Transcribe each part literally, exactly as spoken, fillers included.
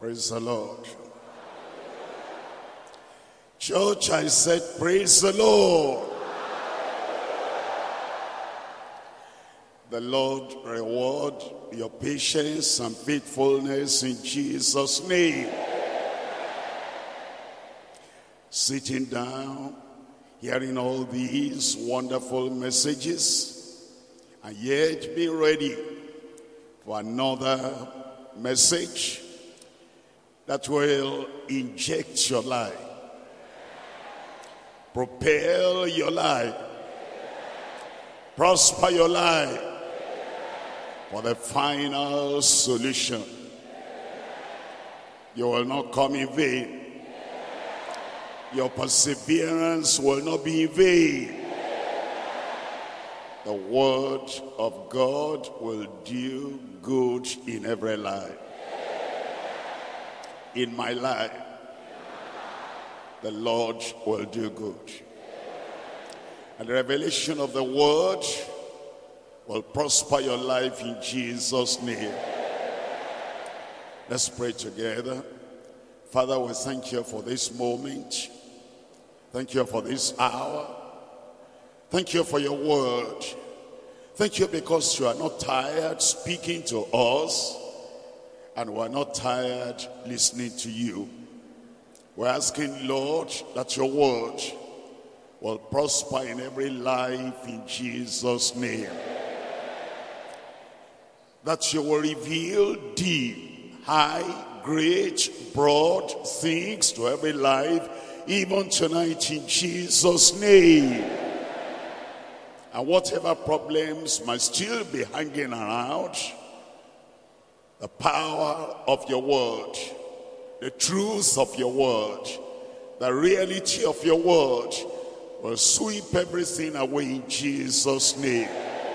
Praise the Lord. Church, I said, praise the Lord. The Lord reward your patience and faithfulness in Jesus' name. Sitting down, hearing all these wonderful messages, and yet be ready for another message that will inject your life, propel your life, prosper your life for the final solution. You will not come in vain. Your perseverance will not be in vain. The word of God will do good in every life. In my life, the Lord will do good. And the revelation of the word will prosper your life in Jesus' name. Let's pray together. Father, we thank you for this moment. Thank you for this hour. Thank you for your word. Thank you because you are not tired speaking to us, and we are not tired listening to you. We're asking, Lord, that your word will prosper in every life in Jesus' name. That you will reveal deep, high, great, broad things to every life, even tonight in Jesus' name. And whatever problems might still be hanging around, the power of your word, the truth of your word, the reality of your word will sweep everything away in Jesus' name.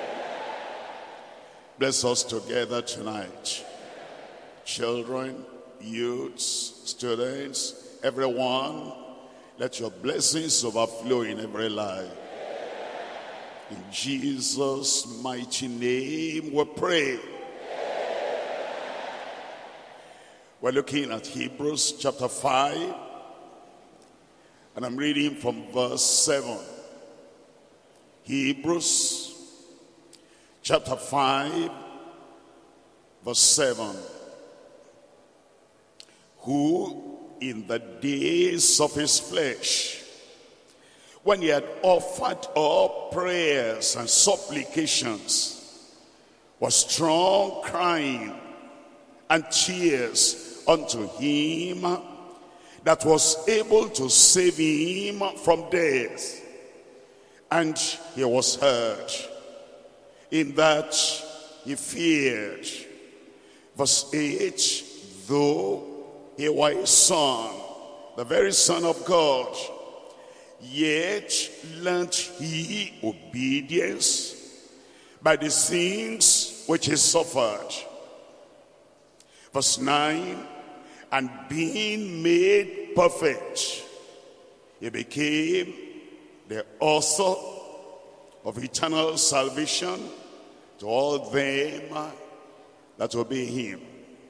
Bless us together tonight. Children, youths, students, everyone, let your blessings overflow in every life. In Jesus' mighty name we pray. We're looking at Hebrews chapter five, and I'm reading from verse seven. Hebrews chapter five, verse seven. Who in the days of his flesh, when he had offered up prayers and supplications, was strong crying and tears unto him that was able to save him from death, and he was heard. In that he feared. Verse eight, though he was a son, the very Son of God, yet learned he obedience by the things which he suffered. Verse nine, and being made perfect, he became the author of eternal salvation to all them that obey him.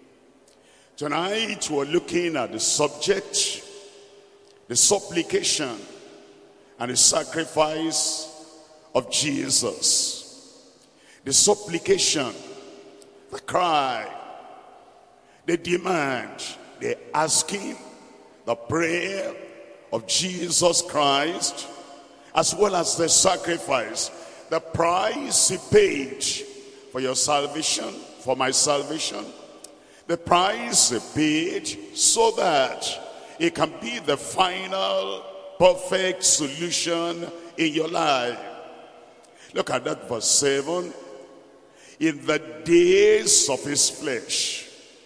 Tonight we're looking at the subject, the supplication and the sacrifice of Jesus. The supplication, the cry, the demand, the asking, the prayer of Jesus Christ, as well as the sacrifice, the price he paid for your salvation, for my salvation, the price he paid so that it can be the final perfect solution in your life. Look at that verse seven. In the days of his flesh,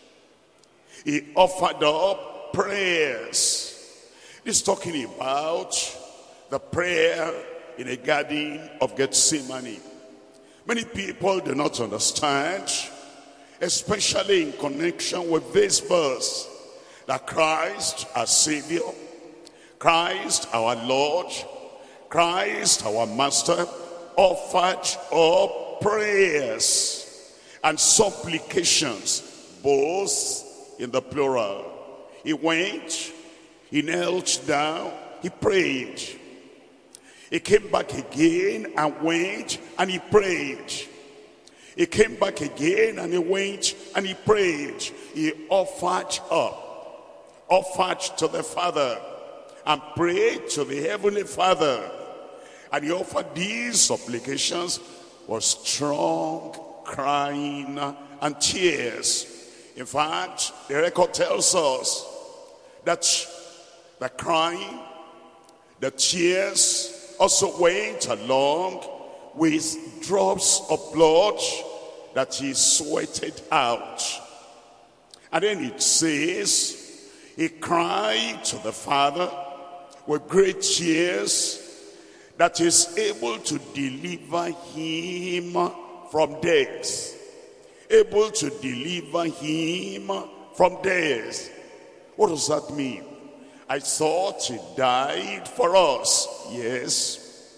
he offered up prayers. This is talking about the prayer in a garden of Gethsemane. Many people do not understand, especially in connection with this verse, that Christ our Savior, Christ our Lord, Christ our Master, offered up prayers and supplications both in the plural. He went, he knelt down, he prayed. He came back again and went and he prayed. He came back again and he went and he prayed. He offered up, offered to the Father and prayed to the Heavenly Father. And he offered these supplications with strong crying and tears. In fact, the record tells us that the crying, the tears also went along with drops of blood that he sweated out. And then it says, he cried to the Father with great tears that is able to deliver him from death. Able to deliver him from death. What does that mean? I thought he died for us. Yes.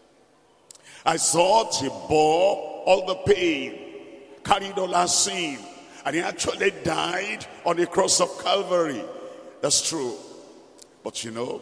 I thought he bore all the pain, carried all our sin, and he actually died on the cross of Calvary. That's true. But you know,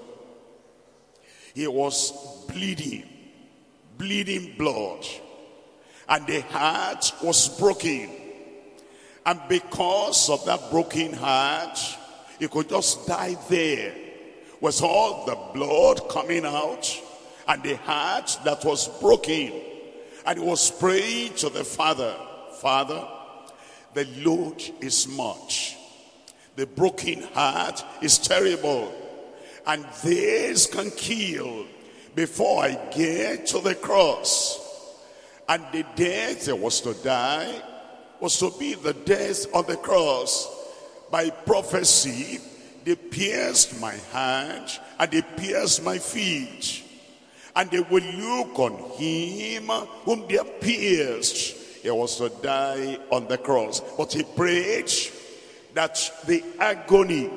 he was bleeding, bleeding blood. And the heart was broken. And because of that broken heart, he could just die there with all the blood coming out and the heart that was broken. And he was praying to the Father, Father, the load is much. The broken heart is terrible. And this can kill before I get to the cross. And the death that was to die was to be the death on the cross. By prophecy, they pierced my hand and they pierced my feet. And they will look on him whom they have pierced. He was to die on the cross. But he prayed that the agony,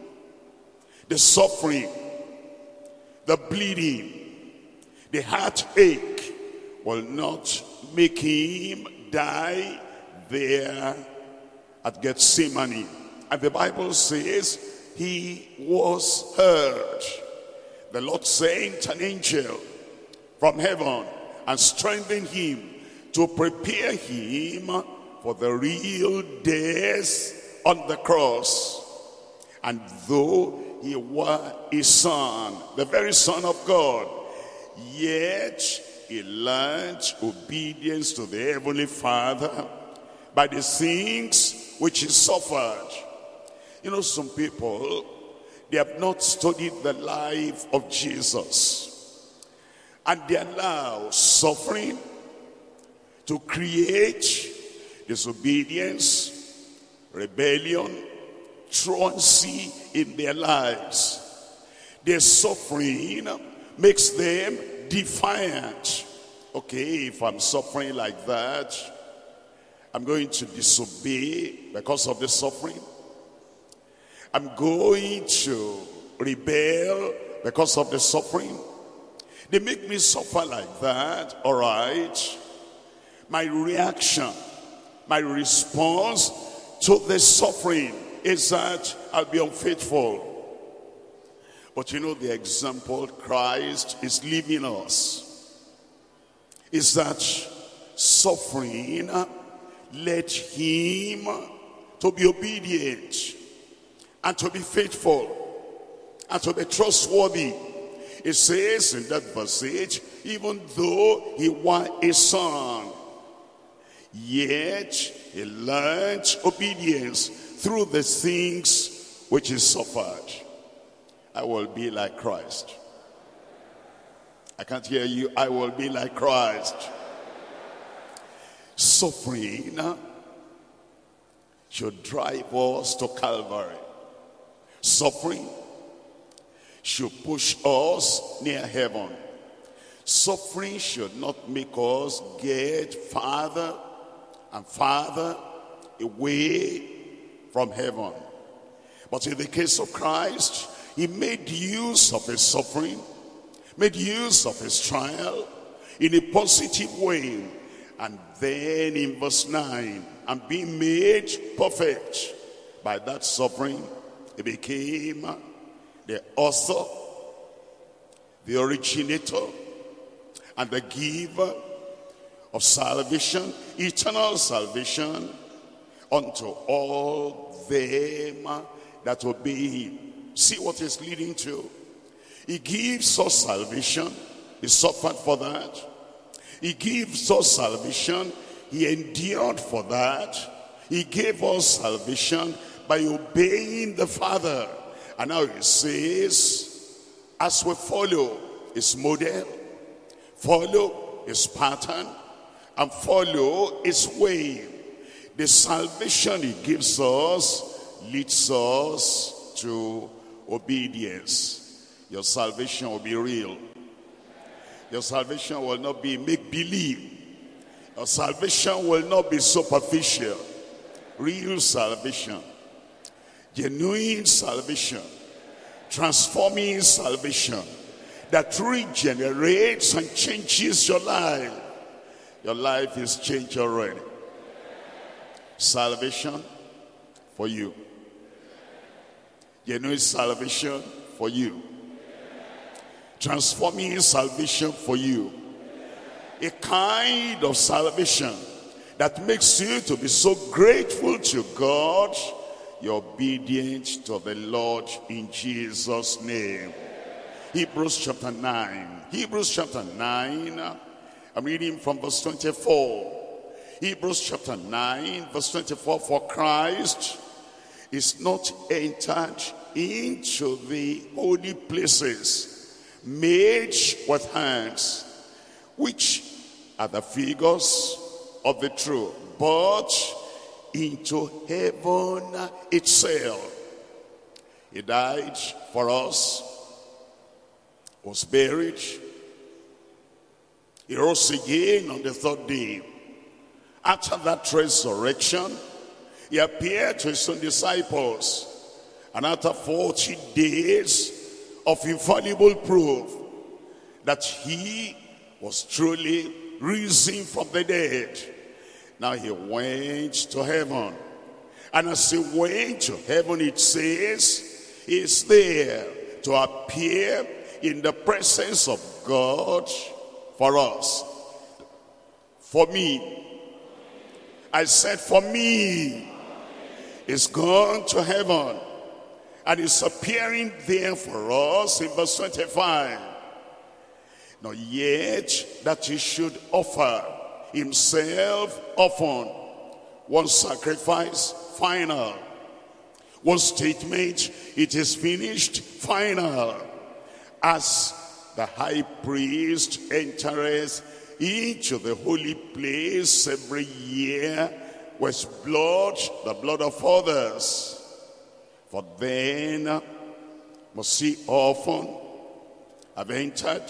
the suffering, the bleeding, the heartache will not make him die there at Gethsemane. And the Bible says he was heard. The Lord sent an angel from heaven and strengthened him to prepare him for the real death on the cross. And though he was a son, the very Son of God, yet he learned obedience to the Heavenly Father by the things which he suffered. You know, some people, they have not studied the life of Jesus. And they allow suffering to create disobedience, rebellion, truancy in their lives. Their suffering makes them defiant. Okay, if I'm suffering like that, I'm going to disobey because of the suffering. I'm going to rebel because of the suffering. They make me suffer like that. All right. My reaction, my response to the suffering is that I'll be unfaithful. But you know, the example Christ is leaving us is that suffering led him to be obedient and to be faithful and to be trustworthy. It says in that verse eight, even though he was a son, yet he learned obedience through the things which he suffered. I will be like Christ. I can't hear you. I will be like Christ. Suffering should drive us to Calvary. Suffering should push us near heaven. Suffering should not make us get farther and farther away from heaven. But in the case of Christ, he made use of his suffering, made use of his trial in a positive way. And then in verse nine, and being made perfect, by that suffering, he became the author, the originator, and the giver of salvation, eternal salvation, unto all them that obey him. See what he's leading to. He gives us salvation. He suffered for that. He gives us salvation. He endured for that. He gave us salvation by obeying the Father. And now he says, as we follow his model, follow his pattern, and follow his way, the salvation he gives us leads us to obedience. Your salvation will be real. Your salvation will not be make-believe. Your salvation will not be superficial. Real salvation. Genuine salvation. Transforming salvation. That regenerates and changes your life. Your life is changed already. Salvation for you. Genuine salvation for you. Transforming salvation for you. A kind of salvation that makes you to be so grateful to God, you're obedient to the Lord in Jesus' name. Hebrews chapter nine. Hebrews chapter nine. I'm reading from verse twenty-four. Hebrews chapter nine, verse twenty-four. For Christ is not entered into the holy places made with hands, which are the figures of the true, but into heaven itself. He died for us, was buried, he rose again on the third day. After that resurrection, he appeared to his own disciples, and after forty days of infallible proof that he was truly risen from the dead, now he went to heaven. And as he went to heaven, it says, he is there to appear in the presence of God for us. For me. I said for me. He's gone to heaven. And he's appearing there for us in verse twenty-five. Not yet that he should offer himself often. One sacrifice, final. One statement, it is finished, final. As the high priest entereth into the holy place every year with blood, the blood of others. For then must he often have entered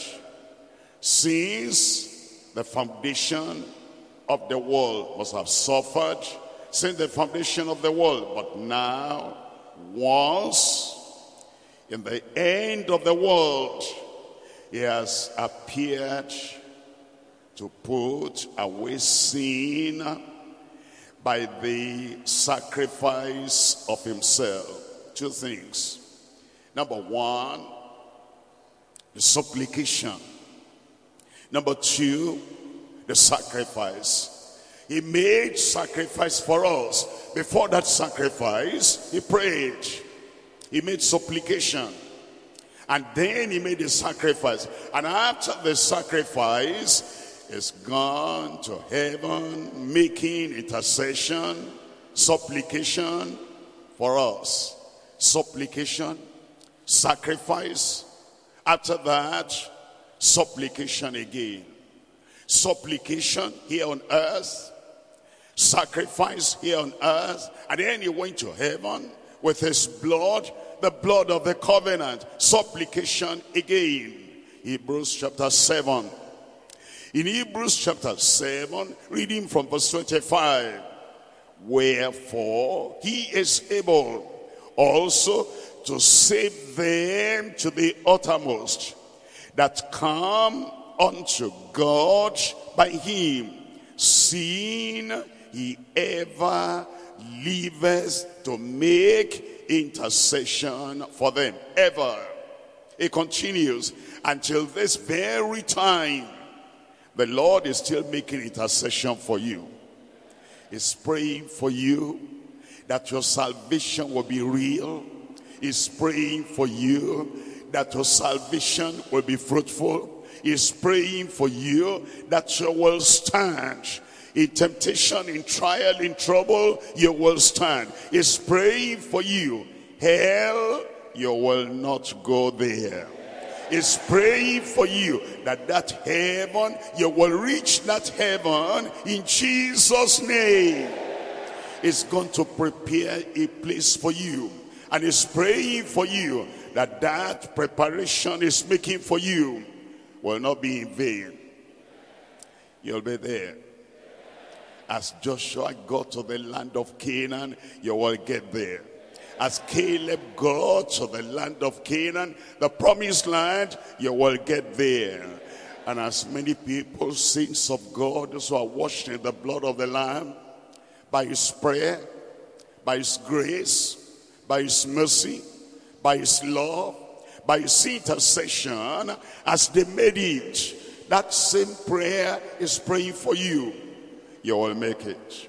since the foundation of the world, must have suffered since the foundation of the world. But now, once in the end of the world, he has appeared to put away sin by the sacrifice of himself. Two things. Number one, the supplication. Number two, the sacrifice. He made sacrifice for us. Before that sacrifice, he prayed. He made supplication. And then he made the sacrifice. And after the sacrifice, he's gone to heaven, making intercession, supplication for us. Supplication, sacrifice. After that, supplication again. Supplication here on earth, sacrifice here on earth, and then he went to heaven with his blood, the blood of the covenant. Supplication again. Hebrews chapter seven. In Hebrews chapter seven, reading from verse twenty-five. Wherefore he is able also to save them to the uttermost that come unto God by him, seeing he ever liveth to make intercession for them. Ever. It continues until this very time. The Lord is still making intercession for you. He's praying for you that your salvation will be real. He's praying for you that your salvation will be fruitful. He's praying for you that you will stand. In temptation, in trial, in trouble, you will stand. He's praying for you. Hell, you will not go there. He's praying for you that that heaven, you will reach that heaven in Jesus' name. He's going to prepare a place for you. And he's praying for you that that preparation is making for you will not be in vain. You'll be there. As Joshua got to the land of Canaan, you will get there. As Caleb got to the land of Canaan, the promised land, you will get there. And as many people, saints of God, those who are washed in the blood of the Lamb, by his prayer, by his grace, by his mercy, by his love, by his intercession, as they made it, that same prayer is praying for you. You will make it.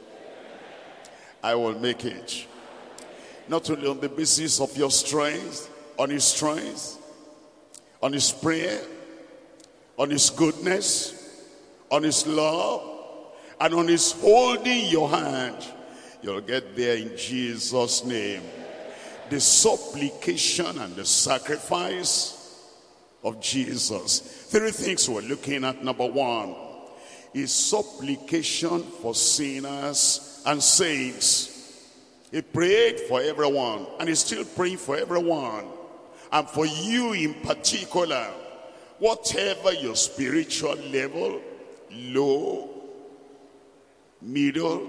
I will make it. Not only on the basis of your strength, on his strength, on his prayer, on his goodness, on his love, and on his holding your hand. You'll get there in Jesus' name. The supplication and the sacrifice of Jesus. Three things we're looking at. Number one is supplication for sinners and saints. He prayed for everyone, and he's still praying for everyone. And for you in particular, whatever your spiritual level, low, middle,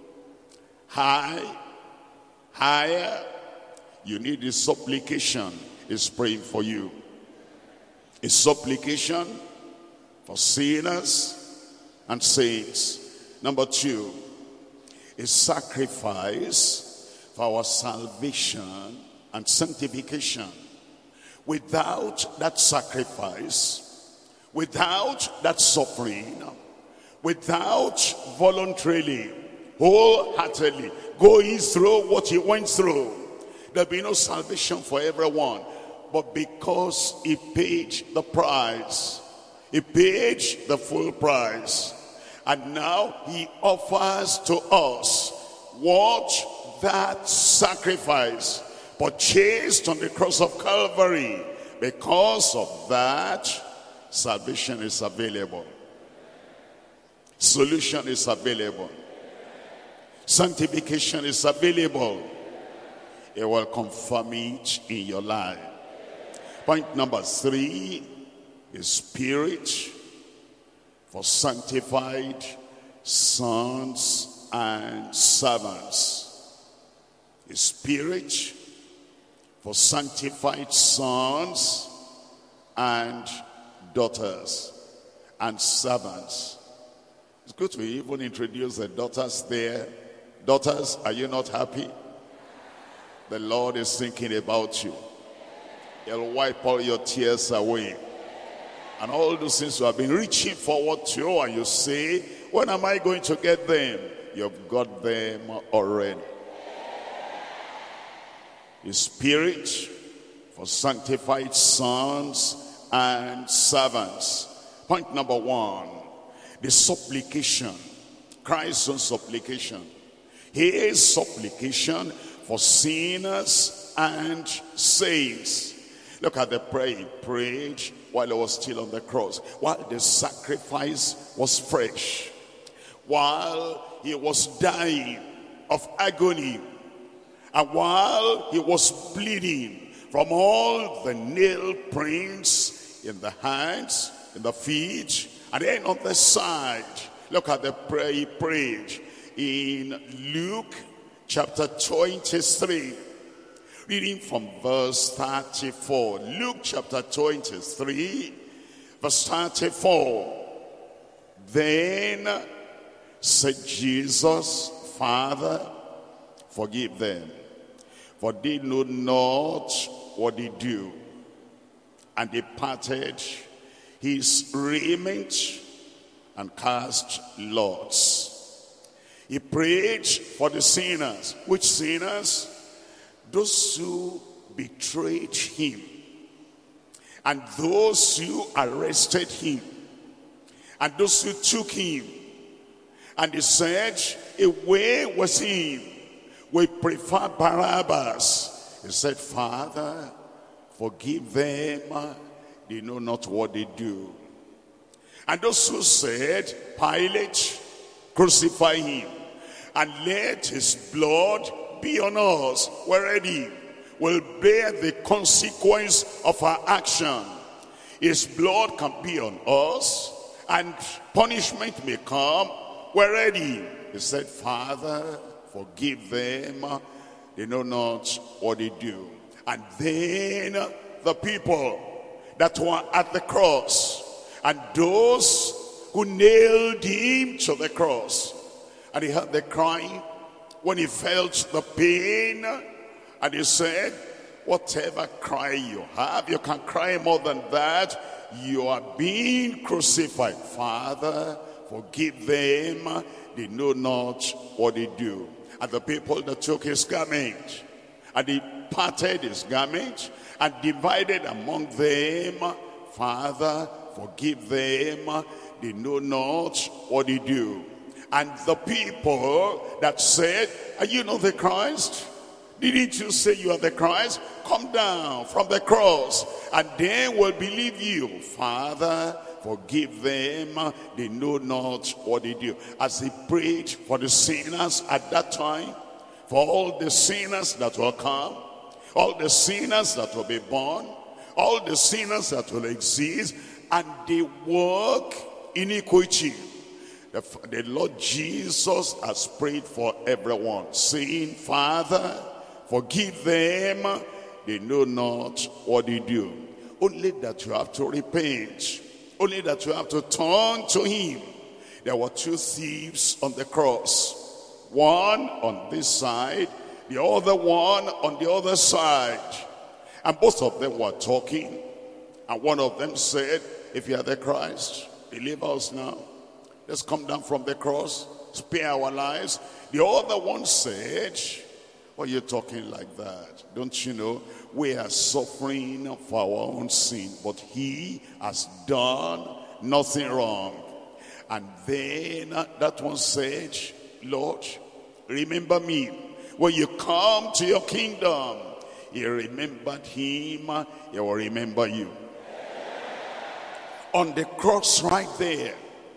high, higher, you need a supplication. He's praying for you. A supplication for sinners and saints. Number two, a sacrifice for our salvation and sanctification. Without that sacrifice, without that suffering, without voluntarily, wholeheartedly going through what he went through, there'll be no salvation for everyone. But because he paid the price, he paid the full price, and now he offers to us what that sacrifice purchased on the cross of Calvary. Because of that, salvation is available. Solution is available. Sanctification is available. It will confirm it in your life. Point number three is spirit for sanctified sons and servants. A spirit for sanctified sons and daughters and servants. It's good to even introduce the daughters there. Daughters, are you not happy? The Lord is thinking about you. He'll wipe all your tears away. And all those things you have been reaching forward to, and you say, when am I going to get them? You've got them already. The spirit for sanctified sons and servants. Point number one, the supplication. Christ's own supplication. His supplication for sinners and saints. Look at the prayer he prayed while he was still on the cross, while the sacrifice was fresh, while he was dying of agony, and while he was bleeding from all the nail prints in the hands, in the feet, and then on the side. Look at the prayer he prayed in Luke chapter twenty-three. Reading from verse thirty-four. Luke chapter twenty-three, verse thirty-four. Then said Jesus, Father, forgive them, for they know not what they do. And they parted his raiment and cast lots. He prayed for the sinners. Which sinners? Those who betrayed him, and those who arrested him, and those who took him. And they said, away was him. We prefer Barabbas. He said, Father, forgive them. They know not what they do. And those who said, Pilate, crucify him, and let his blood be on us. We're ready. We'll bear the consequence of our action. His blood can be on us, and punishment may come. We're ready. He said, Father, forgive them. They know not what they do. And then the people that were at the cross, and those who nailed him to the cross, and he heard the crying when he felt the pain, and he said, whatever cry you have, you can cry more than that. You are being crucified. Father, forgive them. They know not what they do. And the people that took his garment, and he parted his garment and divided among them. Father, forgive them. They know not what they do. And the people that said, are you not the Christ? Didn't you say you are the Christ? Come down from the cross, and they will believe you. Father, forgive them. They know not what they do. As he prayed for the sinners at that time, for all the sinners that will come, all the sinners that will be born, all the sinners that will exist, and they work iniquity. The, the Lord Jesus has prayed for everyone, saying, Father, forgive them. They know not what they do. Only that you have to repent. Only that you have to turn to him. There were two thieves on the cross. One on this side, the other one on the other side. And both of them were talking. And one of them said, if you are the Christ, deliver us now. Let's come down from the cross, spare our lives. The other one said, why are you talking like that? Don't you know we are suffering for our own sin, but he has done nothing wrong. And then that one said, Lord, remember me when you come to your kingdom. He remembered him, he will remember you. On the cross right there,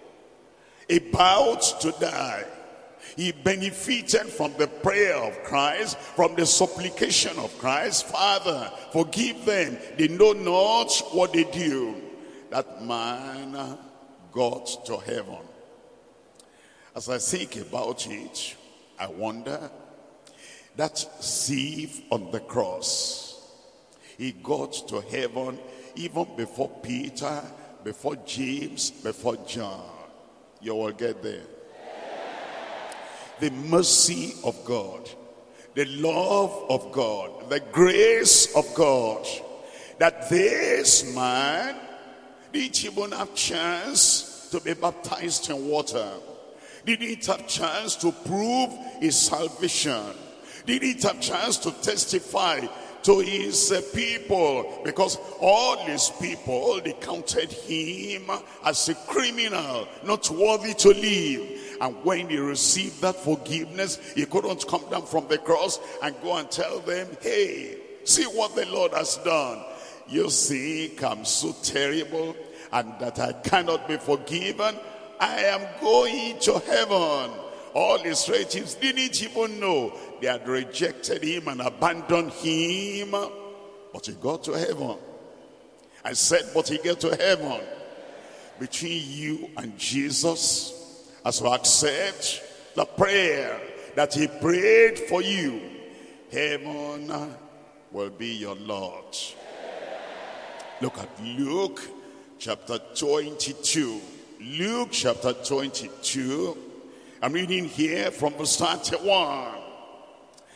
about to die, he benefited from the prayer of Christ, from the supplication of Christ. Father, forgive them. They know not what they do. That man got to heaven. As I think about it, I wonder, that thief on the cross, he got to heaven even before Peter, before James, before John. You will get there. The mercy of God, the love of God, the grace of God, that this man didn't even have chance to be baptized in water, didn't have chance to prove his salvation, didn't have chance to testify to his uh, people, because all his people, they counted him as a criminal, not worthy to live. And when he received that forgiveness, he couldn't come down from the cross and go and tell them, hey, see what the Lord has done. You think I'm so terrible and that I cannot be forgiven? I am going to heaven. All his relatives didn't even know. They had rejected him and abandoned him. But he got to heaven. I said, but he got to heaven. Between you and Jesus, as you accept the prayer that he prayed for you, heaven will be your Lord. Look at Luke chapter twenty-two. Luke chapter twenty-two. I'm reading here from verse thirty-one.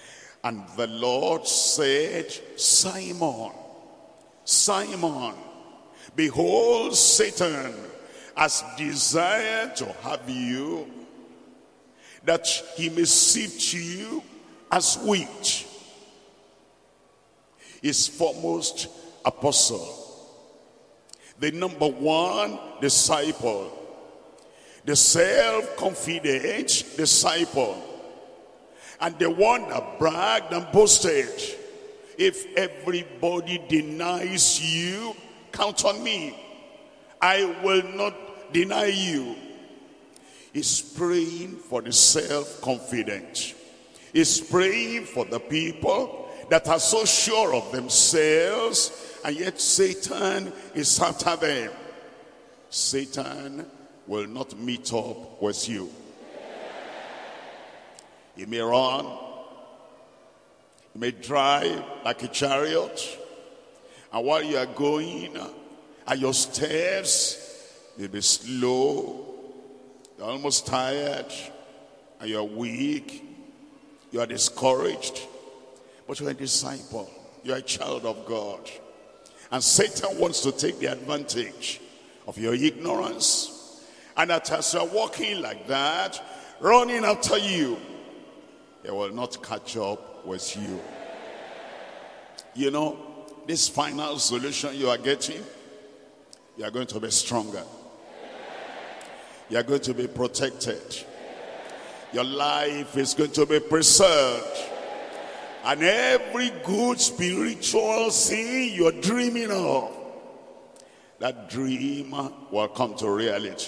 And the Lord said, Simon, Simon, behold, Satan has desired to have you, that he may sift you as wheat. His foremost apostle, the number one disciple, the self-confident disciple, and the one that bragged and boasted, if everybody denies you, count on me, I will not deny you. He's praying for the self-confident. He's praying for the people that are so sure of themselves, and yet Satan is after them. Satan will not meet up with you. He may run, he may drive like a chariot, and while you are going, and your steps will be slow, you're almost tired, and you're weak, you are discouraged, but you're a disciple, you're a child of God. And Satan wants to take the advantage of your ignorance, and that as you're walking like that, running after you, he will not catch up with you. You know, this final solution you are getting, you are going to be stronger. You are going to be protected. Your life is going to be preserved. And every good spiritual thing you're dreaming of, that dream will come to reality.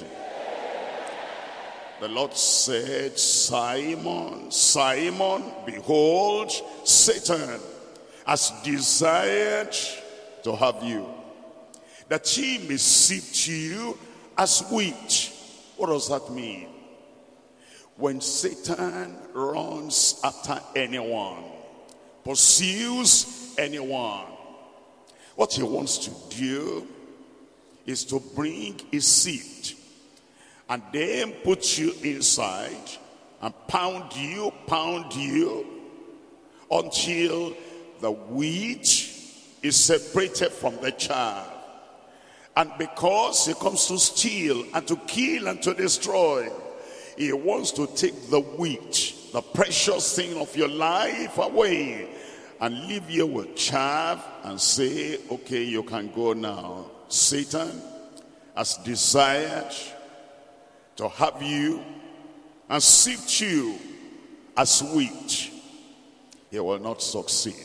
The Lord said, Simon, Simon, behold, Satan has desired to have you, that he may sift you as wheat. What does that mean? When Satan runs after anyone, pursues anyone, what he wants to do is to bring a sift and then put you inside and pound you, pound you until the wheat is separated from the chaff. And because he comes to steal and to kill and to destroy, he wants to take the wheat, the precious thing of your life, away and leave you with chaff and say, okay, you can go now. Satan has desired to have you and sift you as wheat. He will not succeed.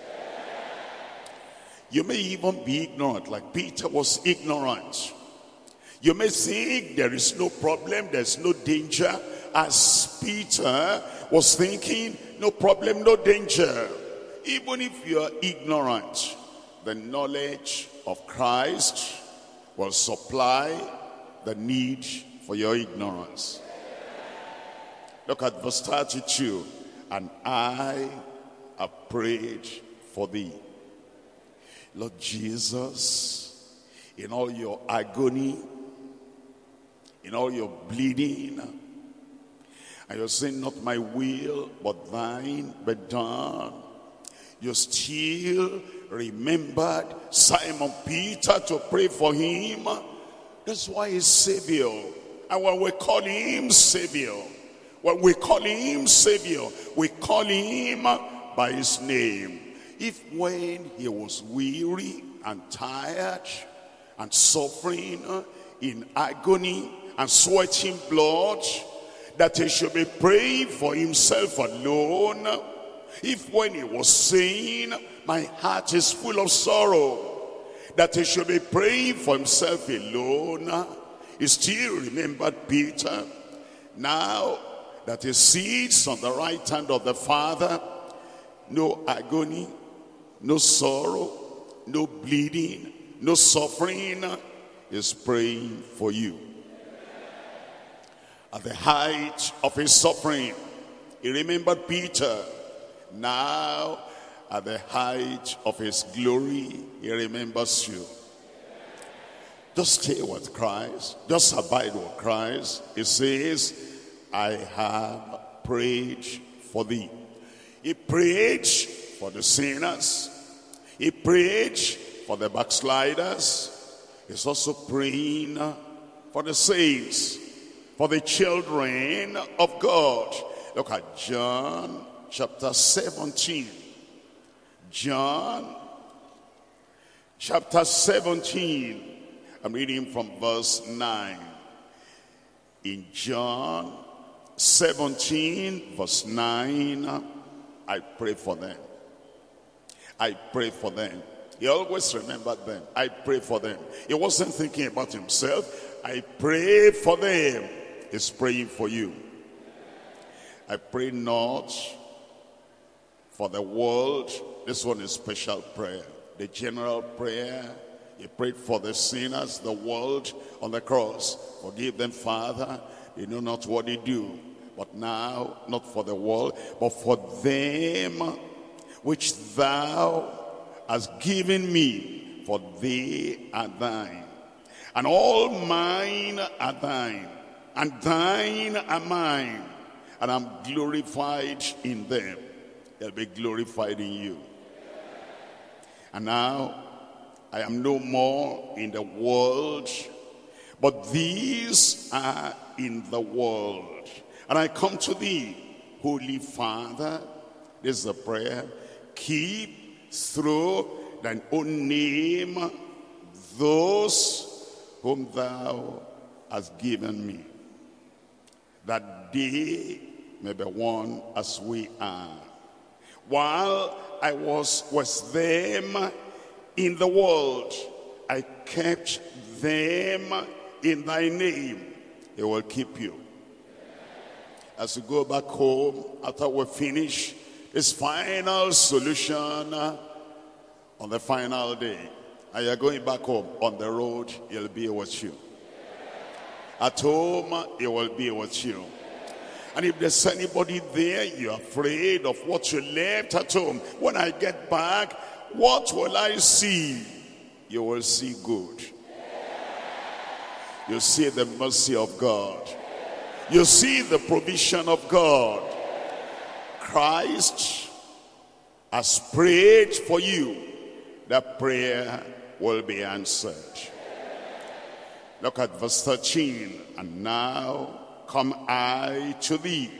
You may even be ignorant, like Peter was ignorant. You may think there is no problem, there's no danger, as Peter was thinking, no problem, no danger. Even if you are ignorant, the knowledge of Christ will supply the need for your ignorance. Look at verse thirty-two. And I have prayed for thee. Lord Jesus, in all your agony, in all your bleeding, and you're saying, not my will, but thine be done. You still remembered Simon Peter to pray for him. That's why he's Savior. And when we call him Savior, when we call him Savior, we call him by his name. If when he was weary and tired and suffering in agony and sweating blood, that he should be praying for himself alone. If when he was saying, my heart is full of sorrow, that he should be praying for himself alone, he still remembered Peter. Now that he sits on the right hand of the Father, no agony, no sorrow, no bleeding, no suffering, is praying for you. At the height of his suffering, he remembered Peter. Now, at the height of his glory, he remembers you. Just stay with Christ. Just abide with Christ. He says, I have prayed for thee. He prayed for the sinners. He prayed for the backsliders. He's also praying for the saints, for the children of God. Look at John chapter seventeen. John chapter seventeen. I'm reading from verse nine. In John seventeen, verse nine, I pray for them. I pray for them. He always remembered them. I pray for them. He wasn't thinking about himself. I pray for them. He's praying for you. I pray not for the world. This one is special prayer. The general prayer. He prayed for the sinners, the world on the cross. Forgive them, Father. They know not what they do. But now, not for the world, but for them which thou hast given me, for they are thine. And all mine are thine, and thine are mine. And I'm glorified in them. They'll be glorified in you. And now, I am no more in the world, but these are in the world. And I come to thee, Holy Father. This is the prayer. Keep through thine own name those whom thou hast given me, that they may be one as we are. While I was with them in the world, I kept them in thy name. He will keep you. As you go back home, after we finish this final solution on the final day, and you're going back home, on the road, he'll be with you. At home, he will be with you. And if there's anybody there, you're afraid of what you left at home. When I get back, what will I see? You will see good. You see the mercy of God. You see the provision of God. Christ has prayed for you. That prayer will be answered. Look at verse thirteen. And now come I to thee.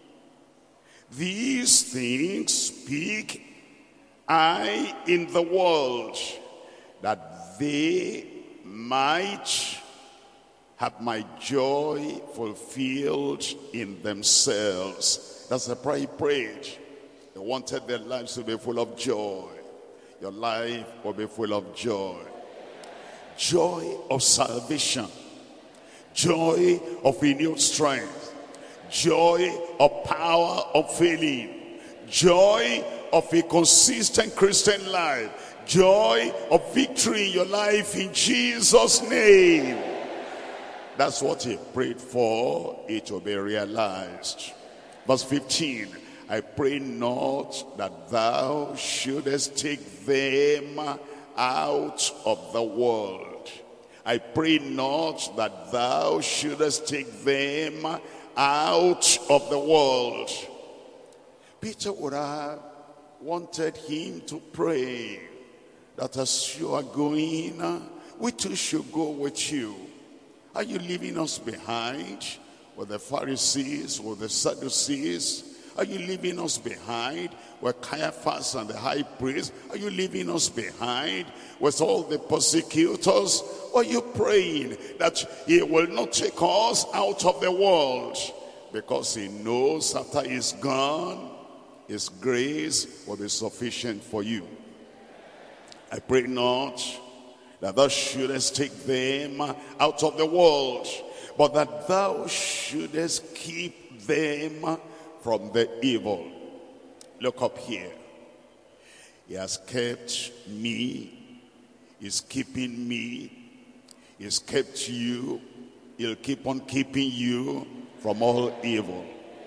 These things speak I in the world, that they might have my joy fulfilled in themselves. That's the prayer he prayed. They wanted their lives to be full of joy. Your life will be full of joy. Joy of salvation. Joy of renewed strength. Joy of power of feeling. Joy of a consistent Christian life. Joy of victory in your life in Jesus' name. That's what he prayed for. It will be realized. Verse fifteen. I pray not that thou shouldest take them out of the world. I pray not that thou shouldest take them out of the world. Peter would have wanted him to pray that as you are going, we too should go with you. Are you leaving us behind with the Pharisees, with the Sadducees? Are you leaving us behind with Caiaphas and the high priest? Are you leaving us behind with all the persecutors? Or are you praying that he will not take us out of the world? Because he knows after he's gone, his grace will be sufficient for you. I pray not that thou shouldest take them out of the world, but that thou shouldest keep them from the evil. Look up here. He has kept me. He's keeping me. He's kept you. He'll keep on keeping you from all evil.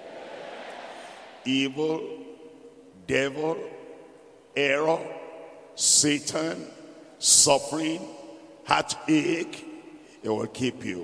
Evil, devil, error, Satan, suffering, heartache, it will keep you.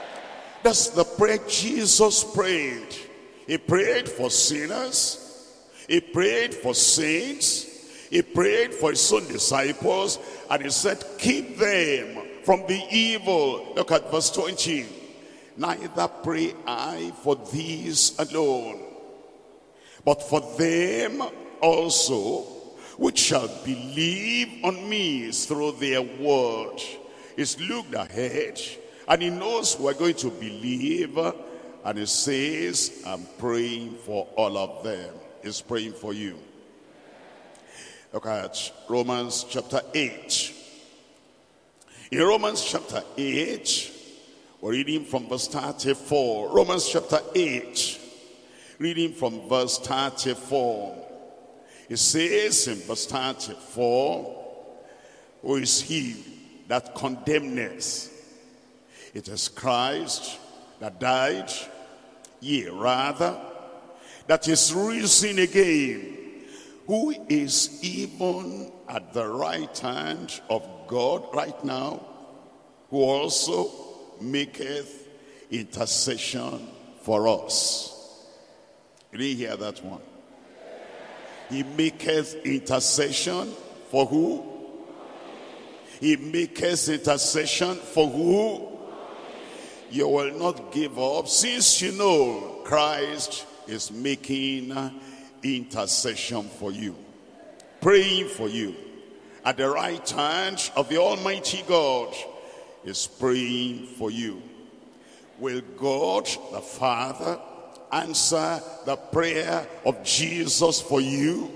That's the prayer Jesus prayed. He prayed for sinners, He prayed for saints. He prayed for his own disciples. And he said, keep them from the evil. Look at verse twenty. Neither pray I for these alone, but for them also which shall believe on me through their word. He's looked ahead, and he knows we're going to believe. And he says, I'm praying for all of them. He's praying for you. Look at Romans chapter eight. In Romans chapter eight, we're reading from verse thirty-four. Romans chapter eight, reading from verse thirty-four. It says in verse thirty-four, who is he that condemneth? It is Christ that died, yea, rather, that is risen again, who is even at the right hand of God right now, who also maketh intercession for us. You didn't hear that one? He maketh intercession for who? He maketh intercession for who? You will not give up, since you know Christ is making intercession for you, praying for you. At the right hand of the Almighty God is praying for you. Will God the Father answer the prayer of Jesus for you?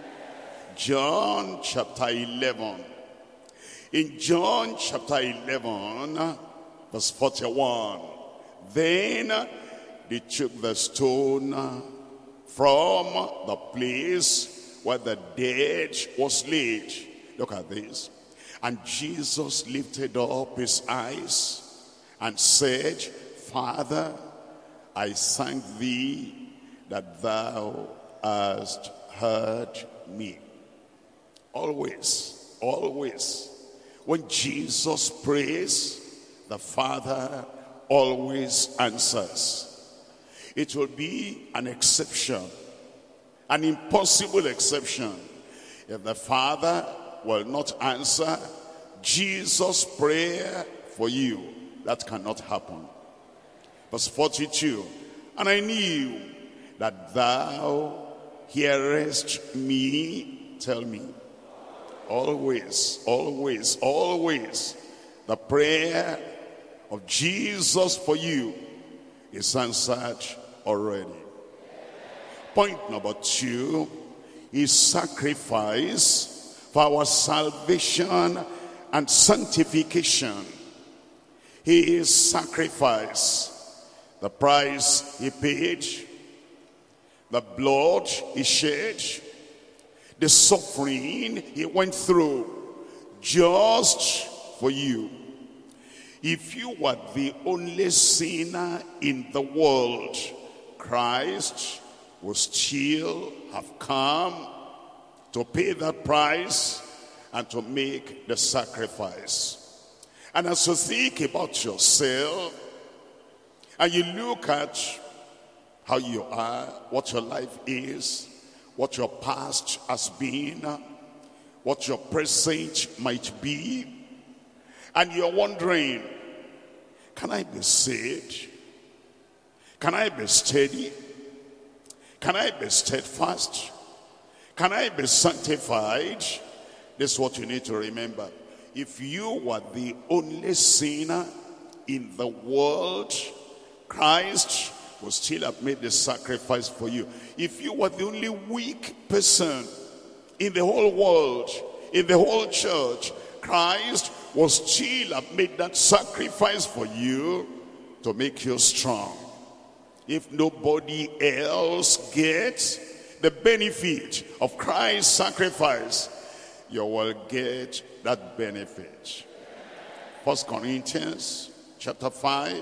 John chapter eleven. In John chapter eleven, verse forty-one, then they took the stone from the place where the dead was laid. Look at this. And Jesus lifted up his eyes and said, Father, I thank thee that thou hast heard me. Always, always, when Jesus prays, the Father always answers. It will be an exception, an impossible exception, if the Father will not answer Jesus' prayer for you. That cannot happen. Verse forty-two, and I knew that thou hearest me. Tell me. Always, always, always, the prayer of Jesus for you is answered already. Point number two, his sacrifice for our salvation and sanctification. His sacrifice, the price he paid, the blood he shed, the suffering he went through just for you. If you were the only sinner in the world, Christ would still have come to pay that price and to make the sacrifice. And as you think about yourself and you look at how you are, what your life is, what your past has been, what your present might be, and you're wondering, can I be saved? Can I be steady? Can I be steadfast? Can I be sanctified? This is what you need to remember. If you were the only sinner in the world, Christ would still have made the sacrifice for you. If you were the only weak person in the whole world, in the whole church, Christ will still have made that sacrifice for you to make you strong. If nobody else gets the benefit of Christ's sacrifice, you will get that benefit. First Corinthians chapter five.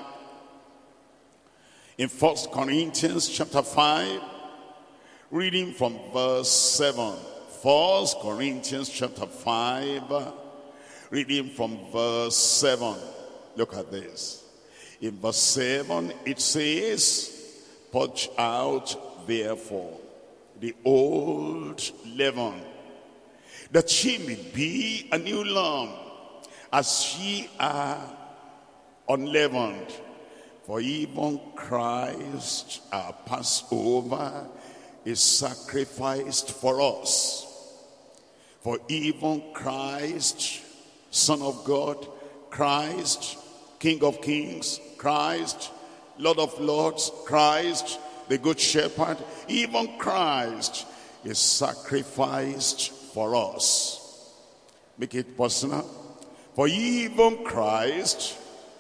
In First Corinthians chapter five, reading from verse seven. First Corinthians chapter five, reading from verse seven. Look at this. In verse seven, it says, purge out therefore the old leaven, that ye may be a new lump, as ye are unleavened. For even Christ, our Passover, is sacrificed for us. For even Christ, Son of God, Christ, King of Kings, Christ, Lord of Lords, Christ, the Good Shepherd, even Christ is sacrificed for us. Make it personal. For even Christ,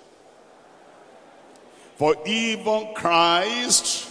for even Christ,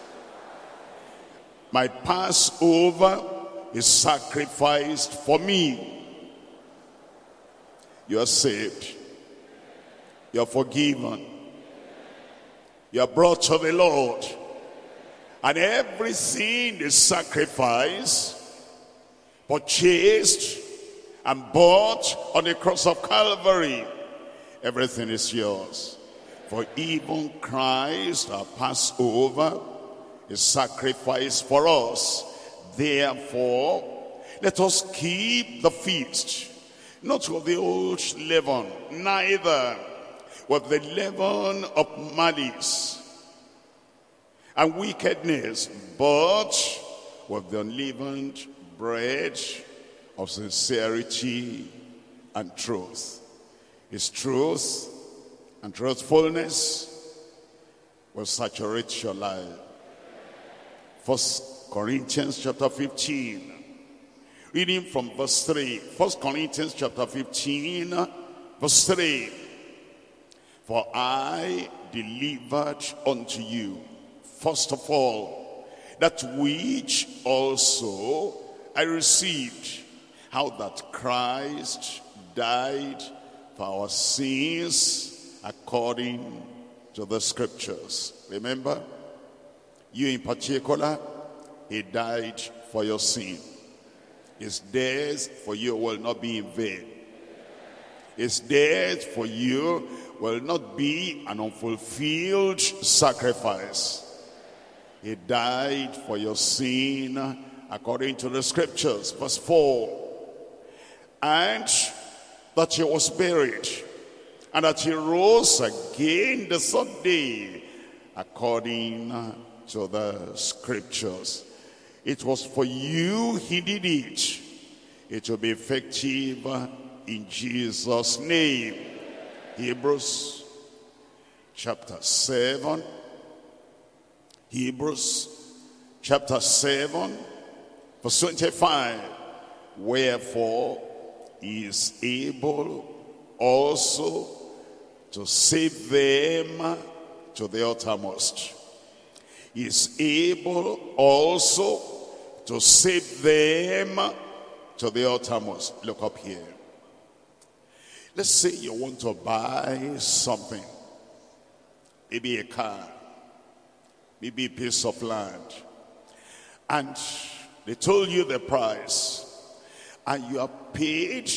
my Passover is sacrificed for me. You are saved. You are forgiven. You are brought to the Lord. And everything is sacrificed, purchased, and bought on the cross of Calvary. Everything is yours. For even Christ, our Passover, is sacrificed for us. Therefore, let us keep the feast, not with the old leaven, neither with the leaven of malice and wickedness, but with the unleavened bread of sincerity and truth. His truth and truthfulness will saturate your life. First Corinthians chapter fifteen, reading from verse three. First Corinthians chapter fifteen, verse three. For I delivered unto you, first of all, that which also I received, how that Christ died for our sins according to the scriptures. Remember, you in particular, he died for your sin. His death for you will not be in vain. His death for you will not be an unfulfilled sacrifice. He died for your sin according to the scriptures. Verse four. And that he was buried, and that he rose again the third day according to the scriptures. It was for you he did it. It will be effective in Jesus' name. Hebrews chapter seven. Hebrews chapter seven, verse twenty-five. Wherefore he is able also to save them to the uttermost. He is able also to save them to the uttermost. Look up here. Let's say you want to buy something. Maybe a car. Maybe a piece of land. And they told you the price. And you have paid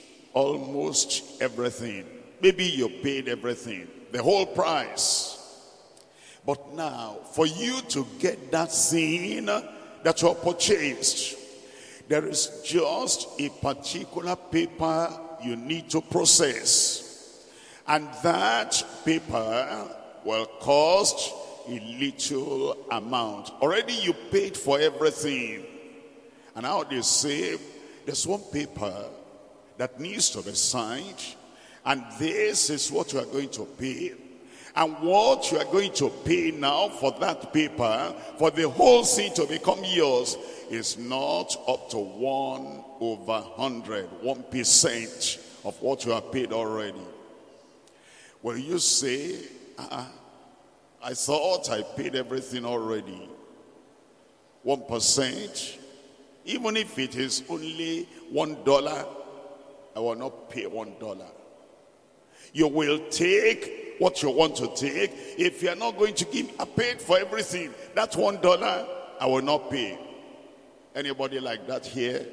almost everything. Maybe you paid everything. The whole price. But now, for you to get that thing that you have purchased, there is just a particular paper you need to process. And that paper will cost a little amount. Already you paid for everything. And now they say, there's one paper that needs to be signed. And this is what you are going to pay. And what you are going to pay now for that paper, for the whole thing to become yours, is not up to one over hundred, one percent of what you have paid already. Will you say, uh-uh, I thought I paid everything already? One percent, even if it is only one dollar, I will not pay one dollar. You will take what you want to take. If you are not going to give, I paid for everything. That one dollar, I will not pay. Anybody like that here?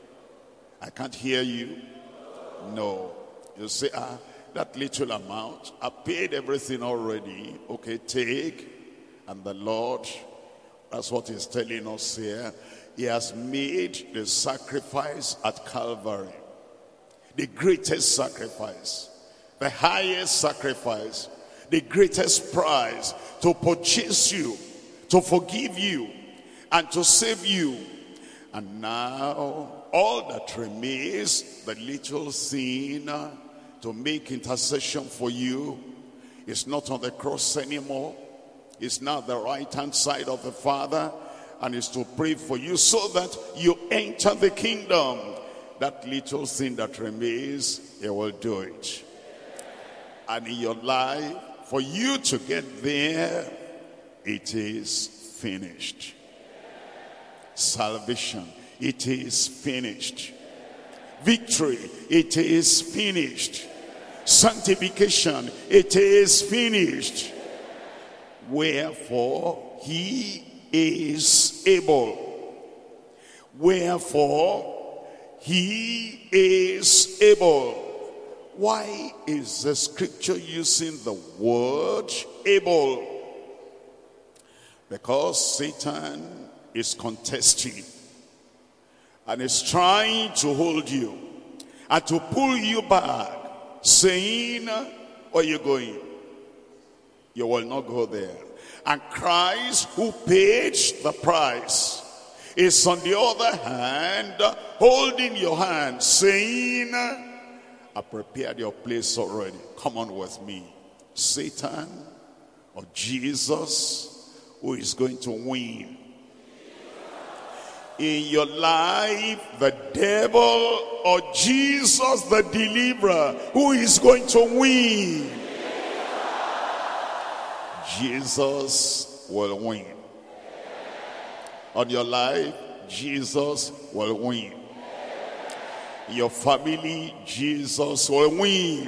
I can't hear you. No. You say, ah, that little amount, I paid everything already. Okay, take. And the Lord That's what he's telling us here. He has made the sacrifice at Calvary, the greatest sacrifice, the highest sacrifice, the greatest price to purchase you, to forgive you, and to save you. And now all that remains, the little sin to make intercession for you, is not on the cross anymore. It's now the right hand side of the Father, and is to pray for you so that you enter the kingdom. That little thing that remains, he will do it. And in your life, for you to get there, it is finished. Salvation, it is finished. Victory, it is finished. Sanctification, it is finished. Wherefore he is able. Wherefore he is able. Why is the scripture using the word able? Because Satan is contesting and is trying to hold you and to pull you back, saying, where are you going? You will not go there. And Christ, who paid the price, is on the other hand holding your hand, saying, I prepared your place already. Come on with me. Satan or Jesus, who is going to win? In your life, the devil or Jesus the deliverer, who is going to win? Jesus will win. On your life, Jesus will win. In your family, Jesus will win.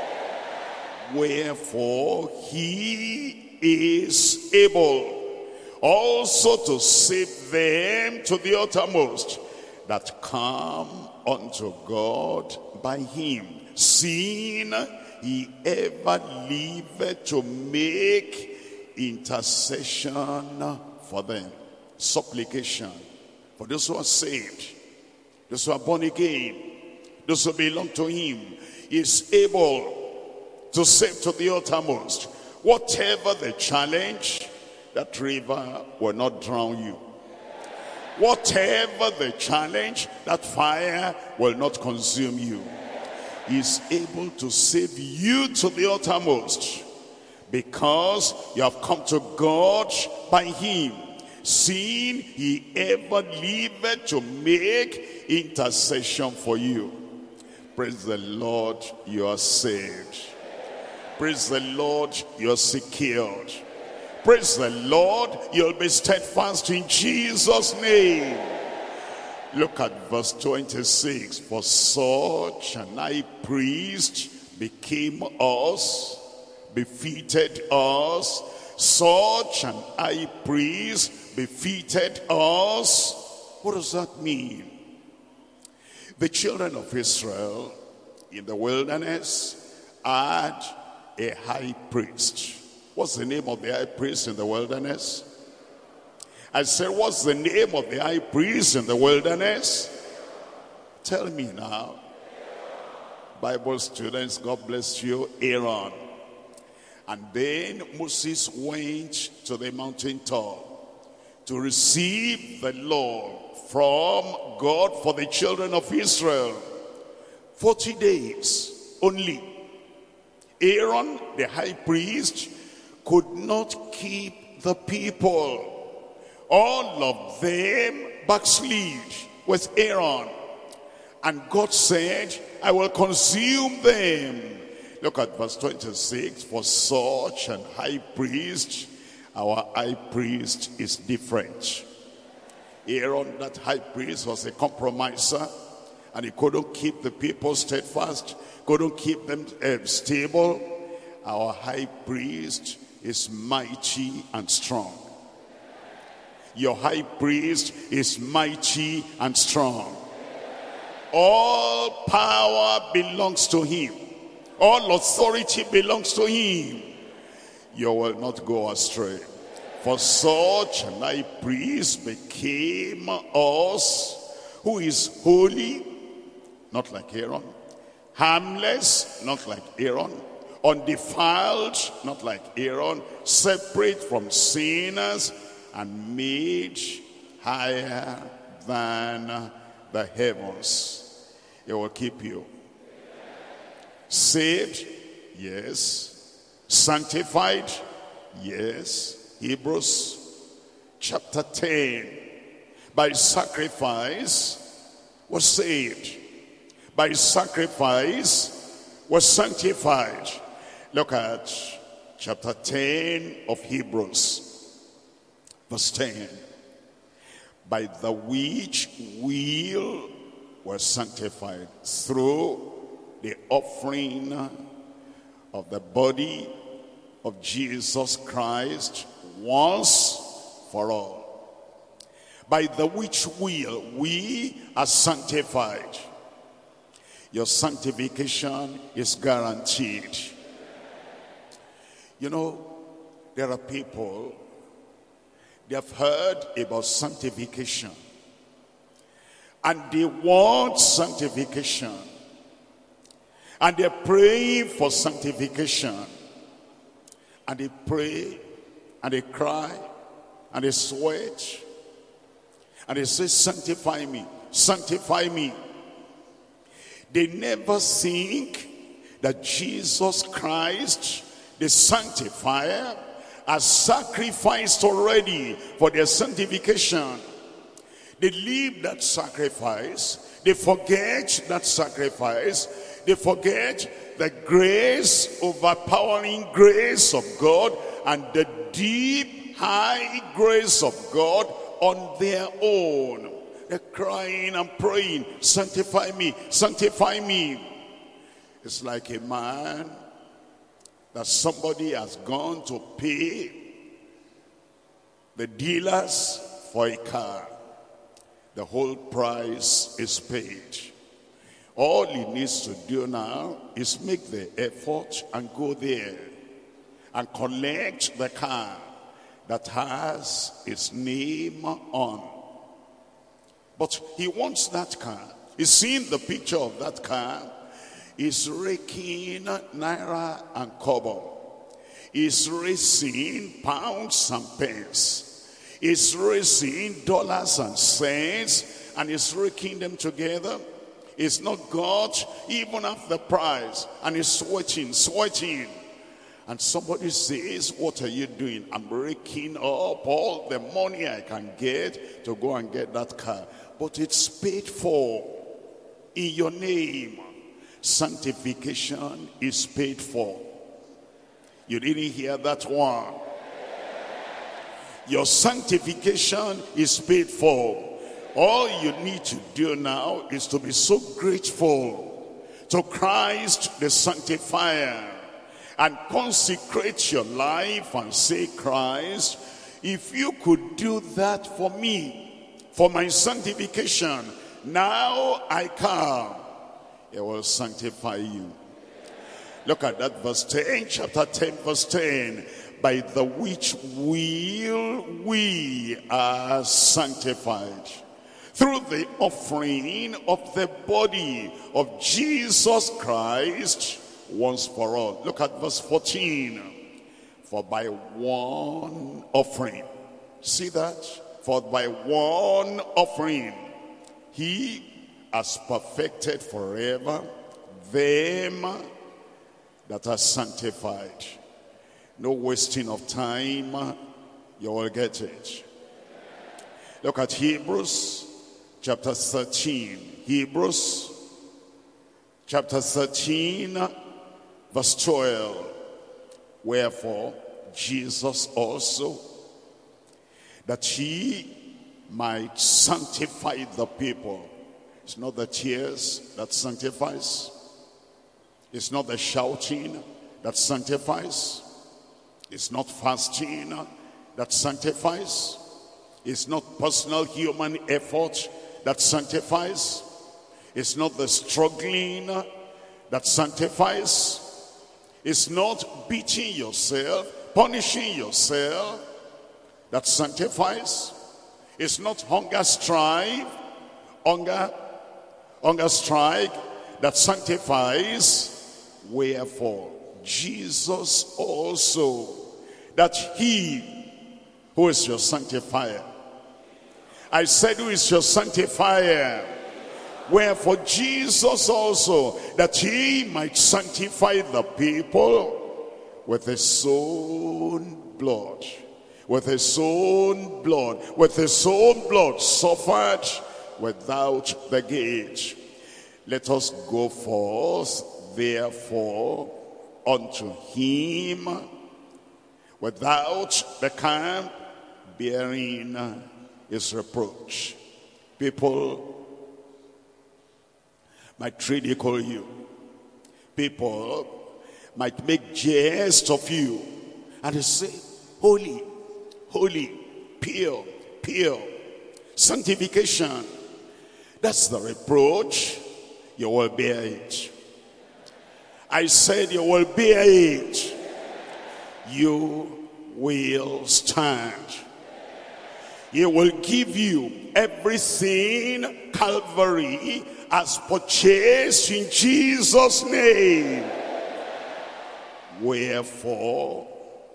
Wherefore he is able also to save them to the uttermost that come unto God by him, seeing he ever liveth to make intercession for them. Supplication for those who are saved, those who are born again, those who belong to him. He is able to save to the uttermost. Whatever the challenge, that river will not drown you. Whatever the challenge, that fire will not consume you. He is able to save you to the uttermost, because you have come to God by him, seeing he ever liveth to make intercession for you. Praise the Lord, you are saved. Praise the Lord, you are secured. Praise the Lord, you'll be steadfast in Jesus' name. Look at verse twenty-six. For such an high priest became us, befitted us. Such an high priest befitted us. What does that mean? The children of Israel in the wilderness had a high priest. What's the name of the high priest in the wilderness? I said, what's the name of the high priest in the wilderness? Tell me now. Bible students, God bless you. Aaron. And then Moses went to the mountaintop to receive the law from God for the children of Israel. Forty days only. Aaron, the high priest, could not keep the people. All of them backslid with Aaron. And God said, I will consume them. Look at verse twenty-six. For such an high priest, our high priest is different. Aaron, that high priest, was a compromiser, and he couldn't keep the people steadfast, couldn't keep them uh, stable. Our high priest is mighty and strong. Your high priest is mighty and strong. All power belongs to him. All authority belongs to him. You will not go astray. For such an high priest became us, who is holy, not like Aaron, harmless, not like Aaron, undefiled, not like Aaron, separate from sinners, and made higher than the heavens. He will keep you. Saved? Yes. Sanctified? Yes. Hebrews chapter ten. By sacrifice was saved. By sacrifice was sanctified. Look at chapter ten of Hebrews, verse ten. By the which will was sanctified through the offering of the body of Jesus Christ once for all. By the which will we are sanctified. Your sanctification is guaranteed. You know, there are people, they have heard about sanctification, and they want sanctification, and they're praying for sanctification, and they pray, and they cry, and they sweat, and they say, sanctify me, sanctify me. They never think that Jesus Christ, the sanctifier, has sacrificed already for their sanctification. They leave that sacrifice. They forget that sacrifice. They forget the grace, overpowering grace of God, and the deep, high grace of God on their own. They're crying and praying, sanctify me, sanctify me. It's like a man that somebody has gone to pay the dealers for a car. The whole price is paid. All he needs to do now is make the effort and go there and collect the car that has his name on. But he wants that car. He's seen the picture of that car. He's raking naira and kobo. He's raising pounds and pence. He's raising dollars and cents, and he's raking them together. He's not got even half the price, and he's sweating, sweating. And somebody says, what are you doing? I'm raking up all the money I can get to go and get that car. But it's paid for in your name. Sanctification is paid for. You didn't hear that one. Your sanctification is paid for. All you need to do now is to be so grateful to Christ the sanctifier, and consecrate your life and say, Christ, if you could do that for me, for my sanctification, now I come. It will sanctify you. Look at that verse ten, chapter ten, verse ten. By the which will we are sanctified, through the offering of the body of Jesus Christ once for all. Look at verse fourteen. For by one offering, see that? For by one offering, he has perfected forever them that are sanctified. No wasting of time, you will get it. Look at Hebrews chapter thirteen. Hebrews chapter thirteen, verse twelve. Wherefore Jesus also, that he might sanctify the people. It's not the tears that sanctifies. It's not the shouting that sanctifies. It's not fasting that sanctifies. It's not personal human effort that sanctifies. It's not the struggling that sanctifies. It's not beating yourself, punishing yourself. that sanctifies. It's not hunger strive, hunger, hunger strike that sanctifies. Wherefore, Jesus also, that he who is your sanctifier. I said, who is your sanctifier? Wherefore, Jesus also, that he might sanctify the people with his own blood. With his own blood. With his own blood suffered without the gate. Let us go forth, therefore, unto him without the camp, bearing his reproach. People might ridicule you. People might make jest of you. And they say, holy, holy, pure, pure. Sanctification. That's the reproach. You will bear it. I said you will bear it. You will stand. He will give you everything Calvary has purchased in Jesus' name. Wherefore,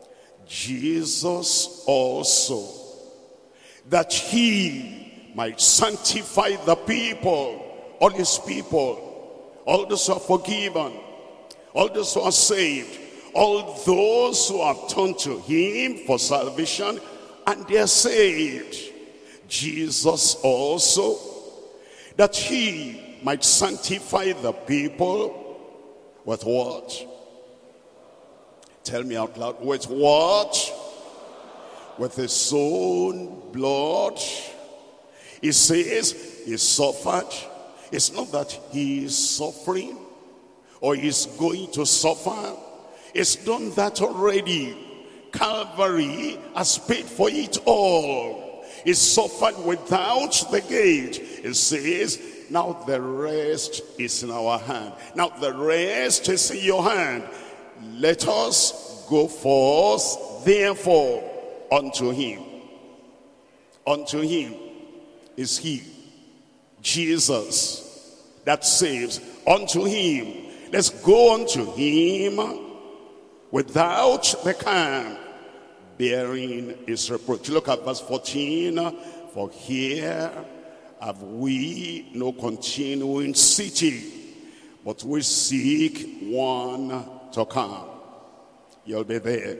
Jesus also, that he might sanctify the people, all his people, all those who are forgiven, all those who are saved, all those who have turned to him for salvation, and they are saved. Jesus also, that he might sanctify the people with what? Tell me out loud. With what? With his own blood. He says he suffered. It's not that he is suffering or he's going to suffer. It's done that already. Calvary has paid for it all. He suffered without the gate. It says, now the rest is in our hand. Now the rest is in your hand. Let us go forth, therefore, unto him. Unto him is he, Jesus, that saves. Unto him. Let's go unto him without the camp, bearing his reproach. Look at verse fourteen. For here have we no continuing city, but we seek one to come. You'll be there.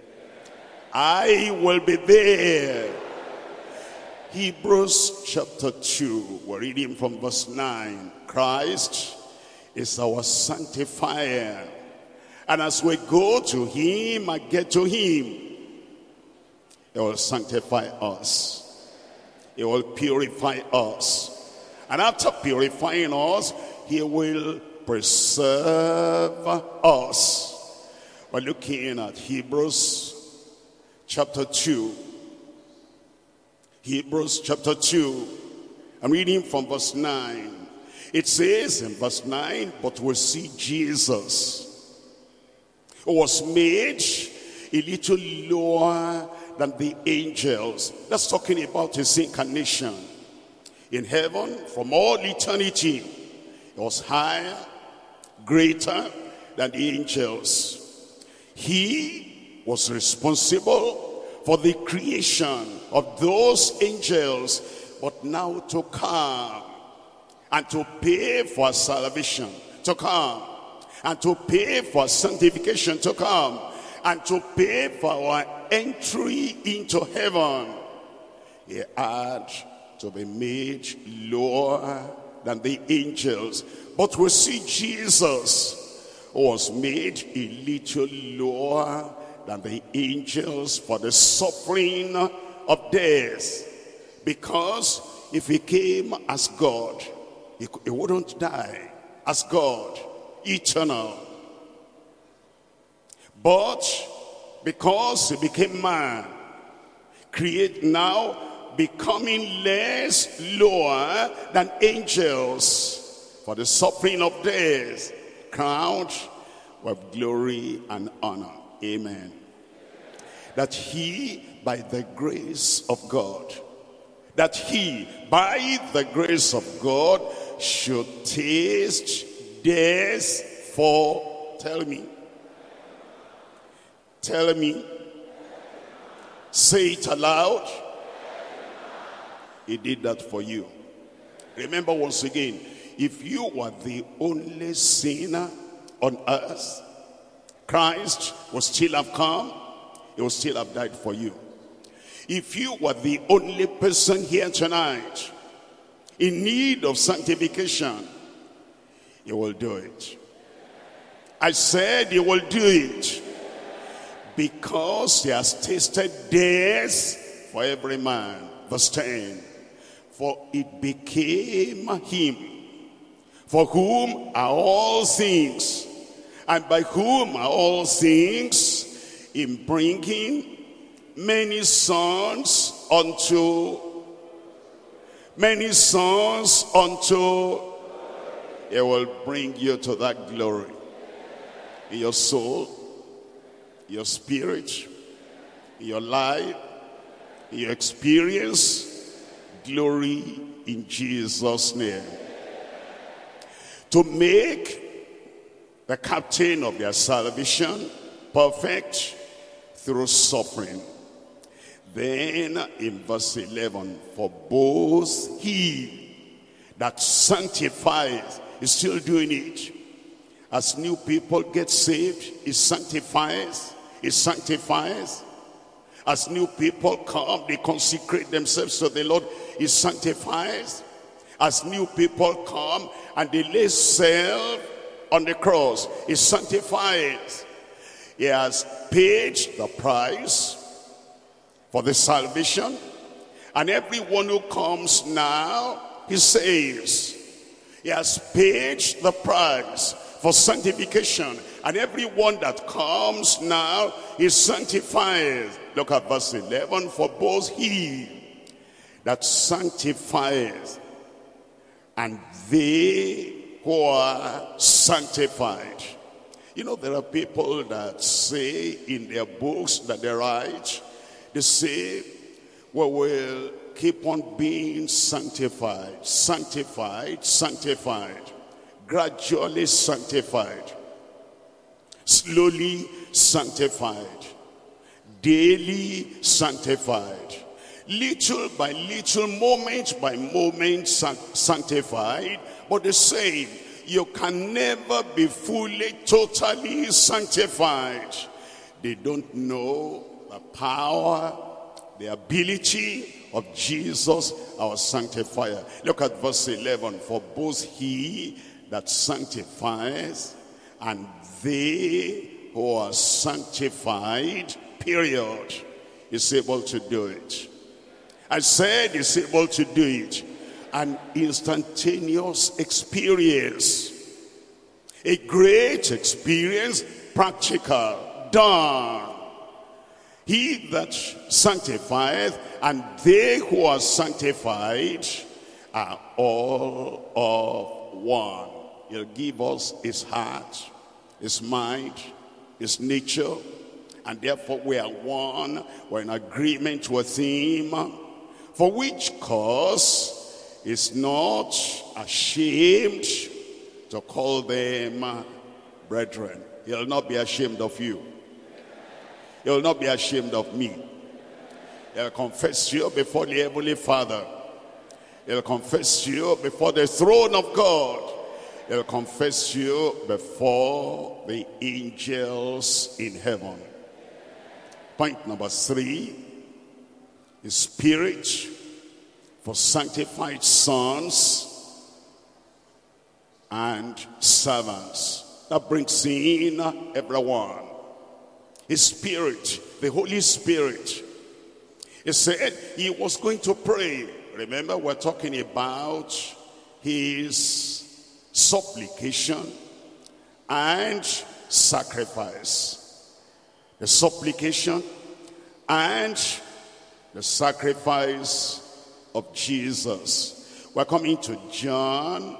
I will be there. Hebrews chapter two, we're reading from verse nine. Christ is our sanctifier. And as we go to him and get to him, he will sanctify us. He will purify us. And after purifying us, he will preserve us. We're looking at Hebrews chapter two. Hebrews chapter two. I'm reading from verse nine. It says in verse nine, but we see Jesus, who was made a little lower than the angels. That's talking about his incarnation. In heaven, from all eternity, he was higher, greater than the angels. He was responsible for the creation of those angels, but now to come and to pay for salvation, to come and to pay for sanctification, to come and to pay for our entry into heaven. He had to be made lower than the angels. But we see Jesus, who was made a little lower than the angels for the suffering of death. Because if he came as God, he, he wouldn't die as God, eternal. But because he became man, create now, becoming less lower than angels for the suffering of death, crowned with glory and honor. Amen. that he, by the grace of God, that he, by the grace of God, should taste death for, tell me, tell me, say it aloud. He did that for you. Remember once again, if you were the only sinner on earth, Christ would still have come, he would still have died for you. If you were the only person here tonight in need of sanctification, he will do it. I said he will do it because he has tasted death for every man. Verse ten, for it became him for whom are all things, and by whom are all things, in bringing many sons unto, many sons unto, it will bring you to that glory. In your soul, your spirit, your life, your experience, glory in Jesus' name. To make the captain of their salvation perfect through suffering. Then in verse eleven, for both he that sanctifies is still doing it. As new people get saved, he sanctifies, he sanctifies. As new people come, they consecrate themselves to the Lord, he sanctifies. As new people come and they lay self on the cross, he sanctifies. He has paid the price for the salvation, and everyone who comes now, he saves. He has paid the price for sanctification, and everyone that comes now is sanctified. Look at verse eleven, for both he that sanctifies and they who are sanctified. You know, there are people that say in their books that they write, they say, we will keep on being sanctified, sanctified, sanctified, gradually sanctified, slowly sanctified, daily sanctified, little by little, moment by moment sanctified. But the same, you can never be fully, totally sanctified. They don't know the power, the ability of Jesus, our sanctifier. Look at verse eleven. For both he that sanctifies and they who are sanctified, period, is able to do it. I said he's able to do it. An instantaneous experience. A great experience, practical, done. He that sanctifieth and they who are sanctified are all of one. He'll give us his heart, his mind, his nature, and therefore we are one. We're in agreement with him, for which cause is not ashamed to call them brethren. He'll not be ashamed of you. He'll not be ashamed of me. He'll confess you before the Heavenly Father. He'll confess you before the throne of God. He'll confess you before the angels in heaven. Point number three is spirit for sanctified sons and servants. That brings in everyone. His spirit, the Holy Spirit. He said he was going to pray. Remember, we're talking about his supplication and sacrifice. The supplication and the sacrifice of Jesus. We're coming to John.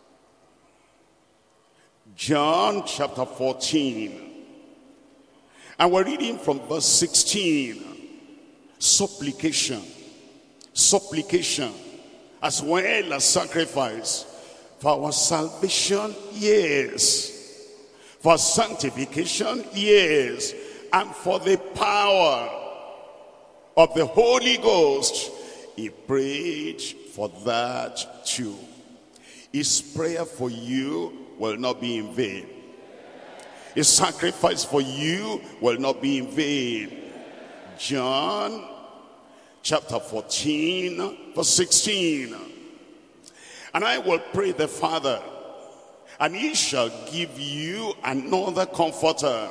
John chapter fourteen. And we're reading from verse sixteen. Supplication. Supplication. As well as sacrifice. For our salvation, yes. For sanctification, yes. And for the power of the Holy Ghost, he prayed for that too. His prayer for you will not be in vain. His sacrifice for you will not be in vain. John chapter fourteen, verse sixteen. And I will pray the Father, and he shall give you another comforter,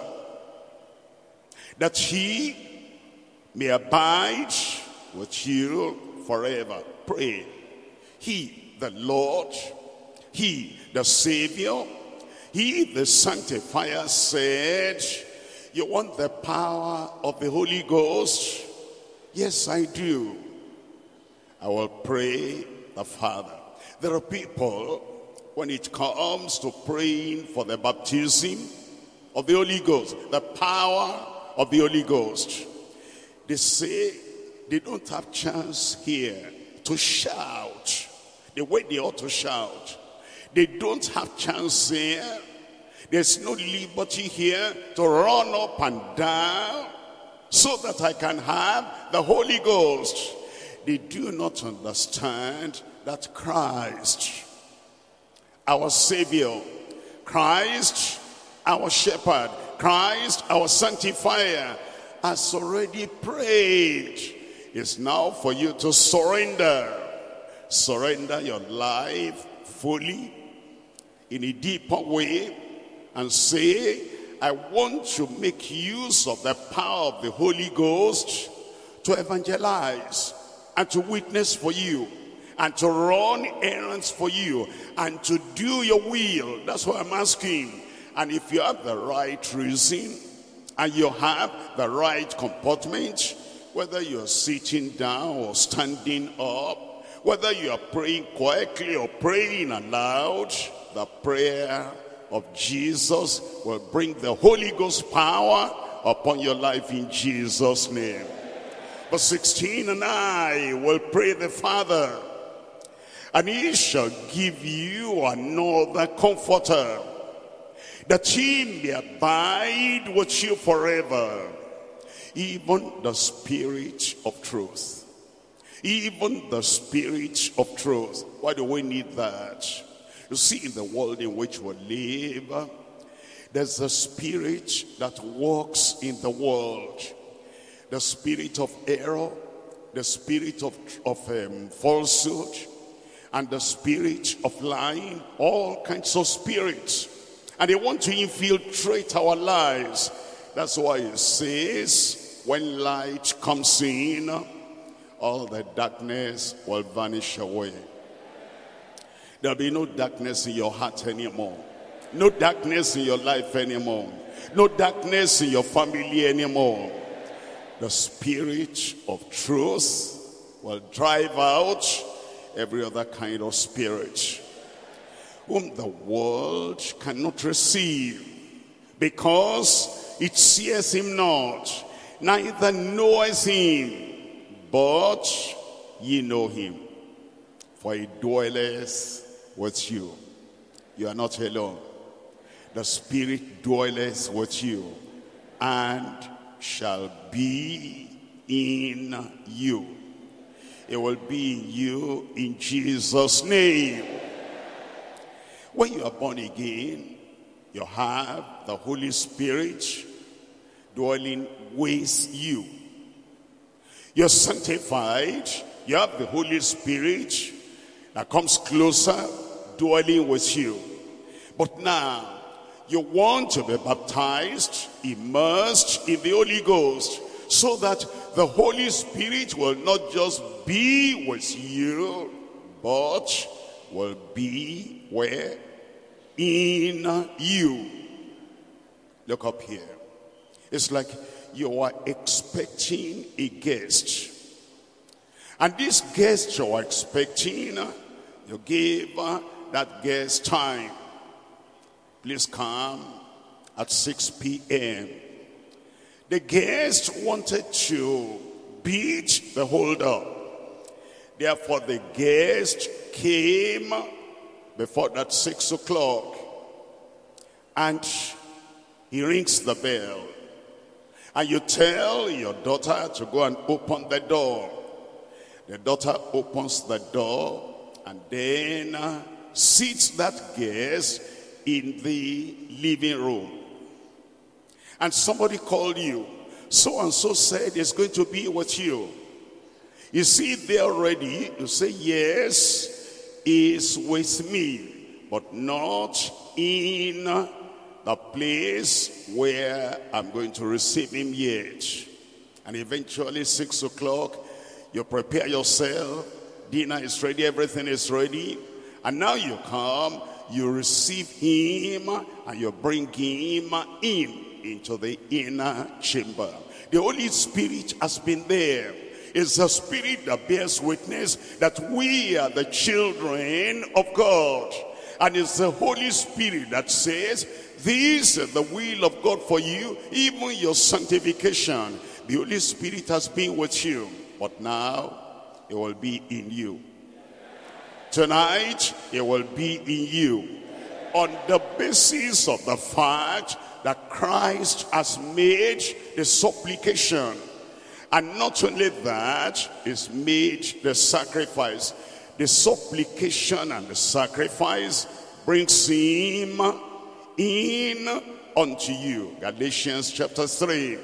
that he may abide with you forever. Pray. He, the Lord, he, the Savior, he, the Sanctifier, said, you want the power of the Holy Ghost? Yes, I do. I will pray the Father. There are people, when it comes to praying for the baptism of the Holy Ghost, the power of the Holy Ghost, they say they don't have chance here to shout the way they ought to shout. They don't have chance here. There's no liberty here to run up and down so that I can have the Holy Ghost. They do not understand that Christ, our Savior, Christ, our Shepherd, Christ, our Sanctifier, has already prayed. It's now for you to surrender. Surrender your life fully in a deeper way and say, I want to make use of the power of the Holy Ghost to evangelize and to witness for you and to run errands for you and to do your will. That's what I'm asking. And if you have the right reason and you have the right comportment, whether you're sitting down or standing up, whether you are praying quietly or praying aloud, the prayer of Jesus will bring the Holy Ghost power upon your life in Jesus' name. Verse sixteen, and I will pray the Father, and he shall give you another comforter, that he may abide with you forever, even the Spirit of truth. Even the Spirit of truth. Why do we need that? You see, in the world in which we live, there's a spirit that walks in the world. The spirit of error, the spirit of, of um, falsehood, and the spirit of lying, all kinds of spirits. And they want to infiltrate our lives. That's why it says, when light comes in, all the darkness will vanish away. There'll be no darkness in your heart anymore. No darkness in your life anymore. No darkness in your family anymore. The Spirit of truth will drive out every other kind of spirit, whom the world cannot receive, because it seeth him not, neither knoweth him, but ye know him, for he dwelleth with you. You are not alone. The Spirit dwelleth with you and shall be in you. It will be in you in Jesus' name. When you are born again, you have the Holy Spirit dwelling with you. You're sanctified. You have the Holy Spirit that comes closer, dwelling with you. But now, you want to be baptized, immersed in the Holy Ghost, so that the Holy Spirit will not just be with you, but will be where? In you. Look up here. It's like you are expecting a guest. And this guest you are expecting, you give that guest time. Please come at six p m The guest wanted to beat the holder. Therefore the guest came before that six o'clock, and he rings the bell. And you tell your daughter to go and open the door. The daughter opens the door and then uh, seats that guest in the living room. And somebody called you. So and so said it's going to be with you. You see there already, you say, yes, is with me, but not in the place where I'm going to receive him yet. And eventually six o'clock, you prepare yourself, dinner is ready, everything is ready, and now you come, you receive him, and you bring him in into the inner chamber. The Holy Spirit has been there. It's the Spirit that bears witness that we are the children of God. And it's the Holy Spirit that says, this is the will of God for you, even your sanctification. The Holy Spirit has been with you, but now it will be in you. Tonight, it will be in you. On the basis of the fact that Christ has made the supplication. And not only that, he's made the sacrifice. The supplication and the sacrifice brings him in unto you. Galatians chapter three.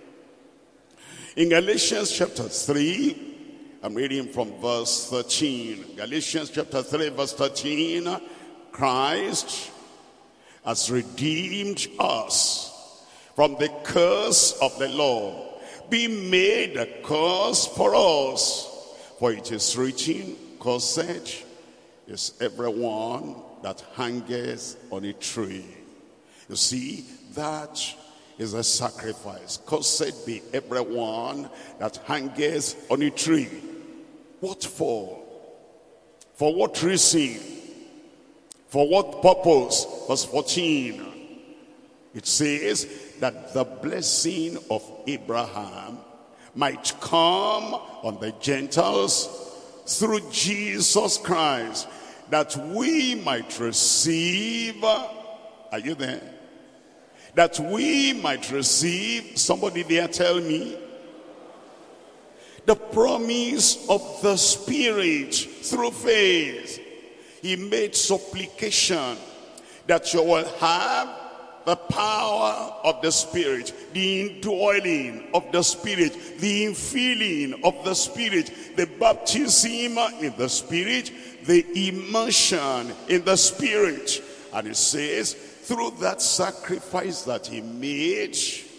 In Galatians chapter three, I'm reading from verse thirteen. Galatians chapter three, verse thirteen. Christ has redeemed us from the curse of the law, being made a curse for us. For it is written, cursed is everyone that hangeth on a tree. You see, that is a sacrifice. Cursed be everyone that hangeth on a tree. What for? For what reason? For what purpose? Verse fourteen. It says that the blessing of Abraham might come on the Gentiles through Jesus Christ, that we might receive, are you there? That we might receive, somebody there tell me, the promise of the Spirit through faith. He made supplication that you will have the power of the Spirit, the indwelling of the Spirit, the infilling of the Spirit, the baptism in the Spirit, the immersion in the Spirit. And it says, through that sacrifice that he made,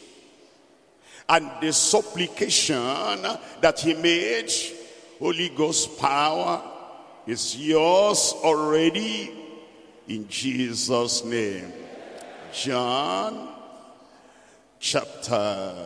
and the supplication that he made, Holy Ghost power is yours already in Jesus' name. John chapter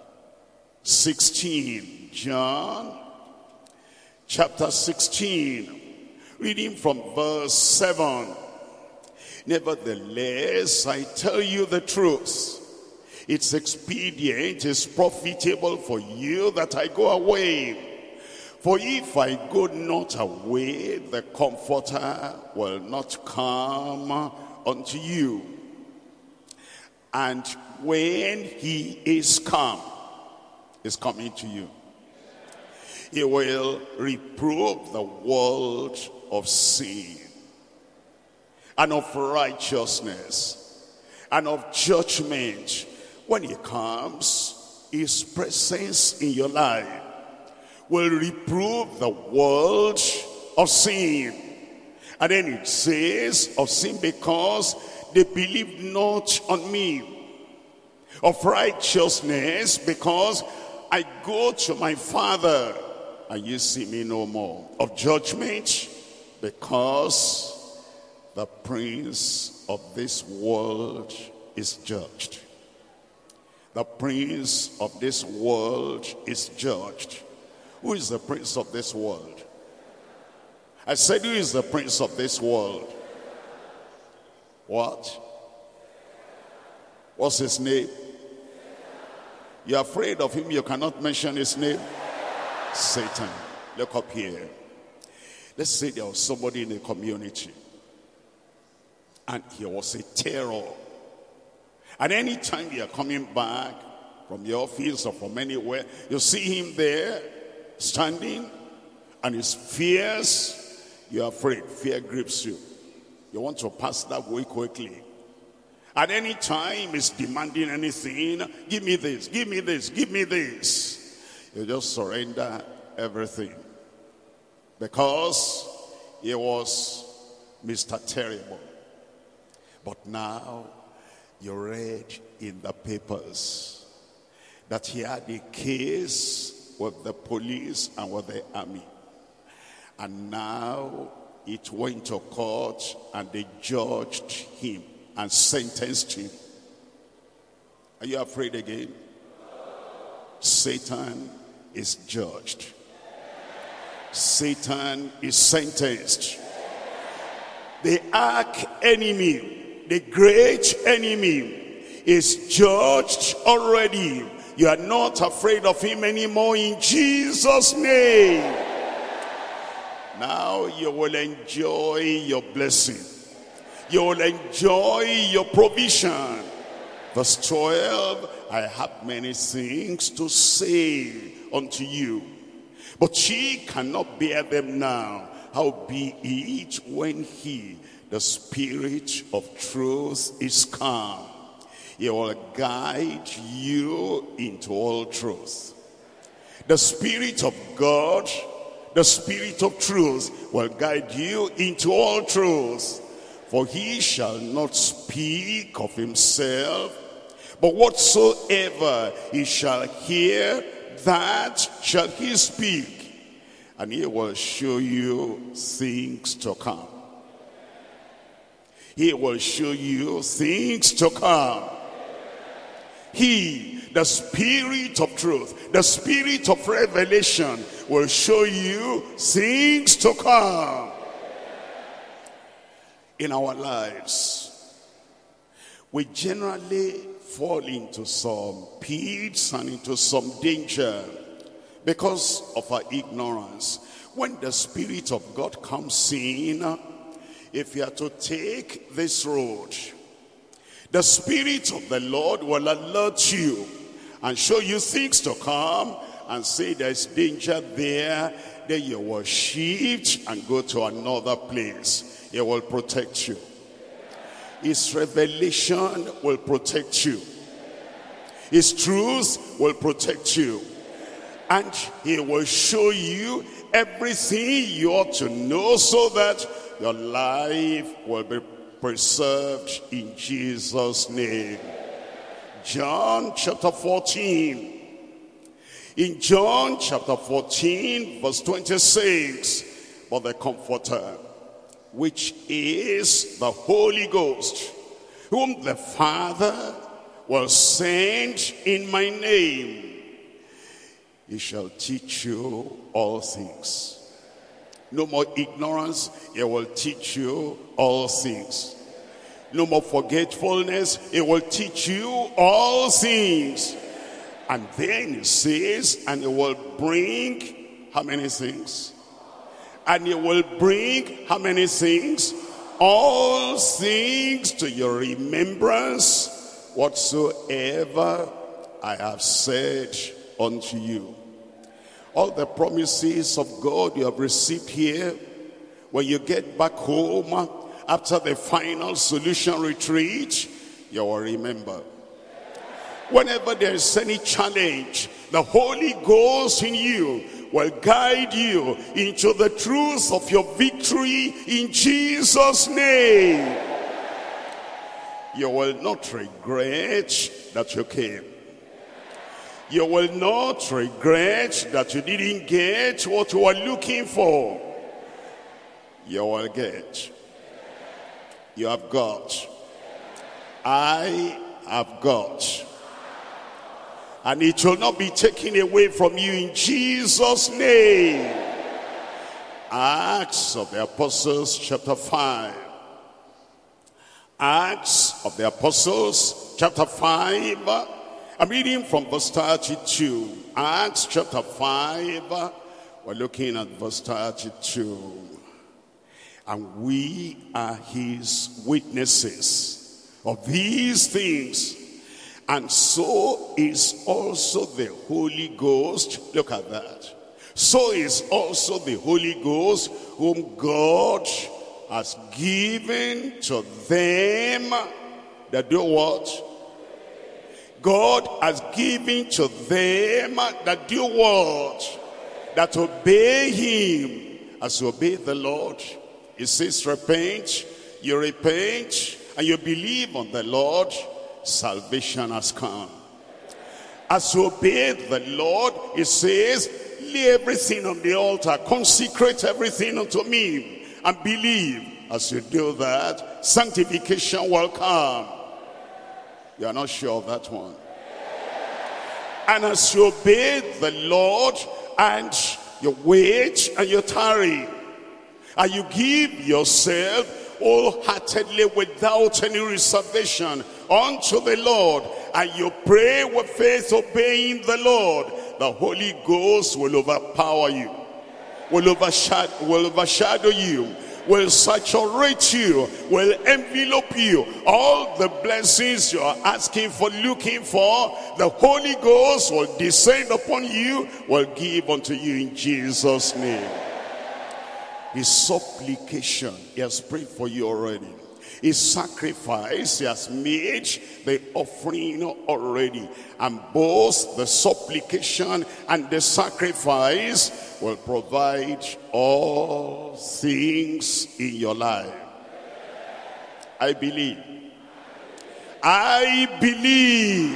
sixteen. John chapter sixteen, reading from verse seven. Nevertheless, I tell you the truth. It's expedient, it's profitable for you that I go away. For if I go not away, the Comforter will not come unto you. And when he is come, is coming to you, he will reprove the world of sin and of righteousness and of judgment. When he comes, his presence in your life will reprove the world of sin. And then it says of sin, because they believe not on me. Of righteousness, because I go to my Father and you see me no more. Of judgment, because the prince of this world is judged. The prince of this world is judged. Who is the prince of this world? I said, who is the prince of this world? What? What's his name? You're afraid of him, you cannot mention his name. Satan. Look up here. Let's say there was somebody in the community, and he was a terror. And any time you are coming back from your office or from anywhere, you see him there, standing, and he's fierce. You're afraid. Fear grips you. You want to pass that way quickly. At any time he's demanding anything. Give me this, give me this, give me this. You just surrender everything. Because he was Mister Terrible. But now you read in the papers that he had a case with the police and with the army. And now it went to court and they judged him and sentenced him. Are you afraid again? Satan is judged. Satan is sentenced. The arch enemy, the great enemy, is judged already. You are not afraid of him anymore in Jesus' name. Now you will enjoy your blessing. You will enjoy your provision. Verse twelve, I have many things to say unto you, but ye cannot bear them now. Howbeit, when he, the Spirit of truth, is come, he will guide you into all truth. The Spirit of God, the Spirit of truth, will guide you into all truth. For he shall not speak of himself, but whatsoever he shall hear, that shall he speak. And he will show you things to come. He will show you things to come. He, the Spirit of truth, the Spirit of revelation, will show you things to come. In our lives, we generally fall into some pits and into some danger because of our ignorance. When the Spirit of God comes in, if you are to take this road, the Spirit of the Lord will alert you and show you things to come and say there's danger there. Then you will shift and go to another place. He will protect you. His revelation will protect you. His truth will protect you. And he will show you everything you ought to know so that your life will be preserved in Jesus' name. John chapter fourteen. In John chapter fourteen, verse twenty-six, but the Comforter, which is the Holy Ghost, whom the Father will send in my name, he shall teach you all things. No more ignorance, he will teach you all things. No more forgetfulness, he will teach you all things. And then he says, and he will bring how many things? And he will bring how many things? All things to your remembrance, whatsoever I have said unto you. All the promises of God you have received here, when you get back home after the final solution retreat, you will remember. Whenever there is any challenge, the Holy Ghost in you will guide you into the truth of your victory in Jesus' name. You will not regret that you came. You will not regret that you didn't get what you were looking for. You will get. You have got. I have got. And it will not be taken away from you in Jesus' name. Acts of the Apostles chapter five. Acts of the Apostles chapter five I'm reading from verse thirty-two. Acts chapter five. We're looking at verse thirty-two. And we are his witnesses of these things. And so is also the Holy Ghost. Look at that. So is also the Holy Ghost, whom God has given to them that do what? God has given to them that do what? That obey him as you obey the Lord. He says repent, you repent, and you believe on the Lord, salvation has come. As you obey the Lord, he says, lay everything on the altar, consecrate everything unto me, and believe. As you do that, sanctification will come. You are not sure of that one. And as you obey the Lord, and you wait and you tarry, and you give yourself wholeheartedly without any reservation unto the Lord, and you pray with faith obeying the Lord, the Holy Ghost will overpower you, will overshadow, will overshadow you, will saturate you, will envelope you. All the blessings you are asking for, looking for, the Holy Ghost will descend upon you, will give unto you in Jesus' name. His supplication, he has prayed for you already. His sacrifice, he has made the offering already. And both the supplication and the sacrifice will provide all things in your life. I believe. I believe.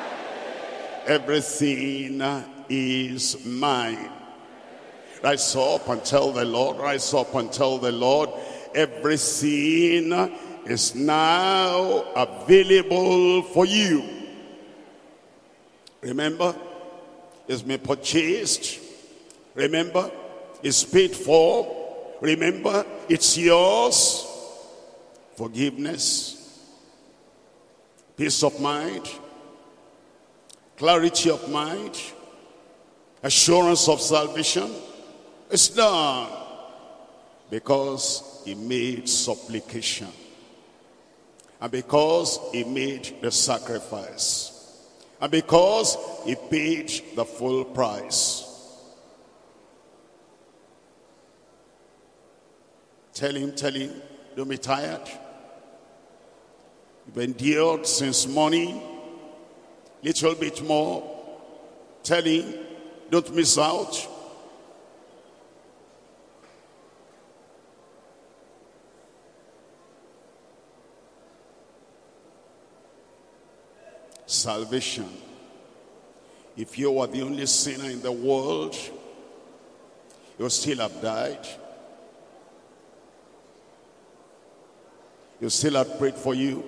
Everything is mine. Rise up and tell the Lord, rise up and tell the Lord, everything is now available for you. Remember, it's been purchased. Remember, it's paid for. Remember, it's yours. Forgiveness, peace of mind, clarity of mind, assurance of salvation. It's done because he made supplication and because he made the sacrifice and because he paid the full price. Tell him, tell him, don't be tired. You've endured since morning, little bit more. Tell him, don't miss out. Salvation. If you were the only sinner in the world, you would still have died. You still have prayed for you.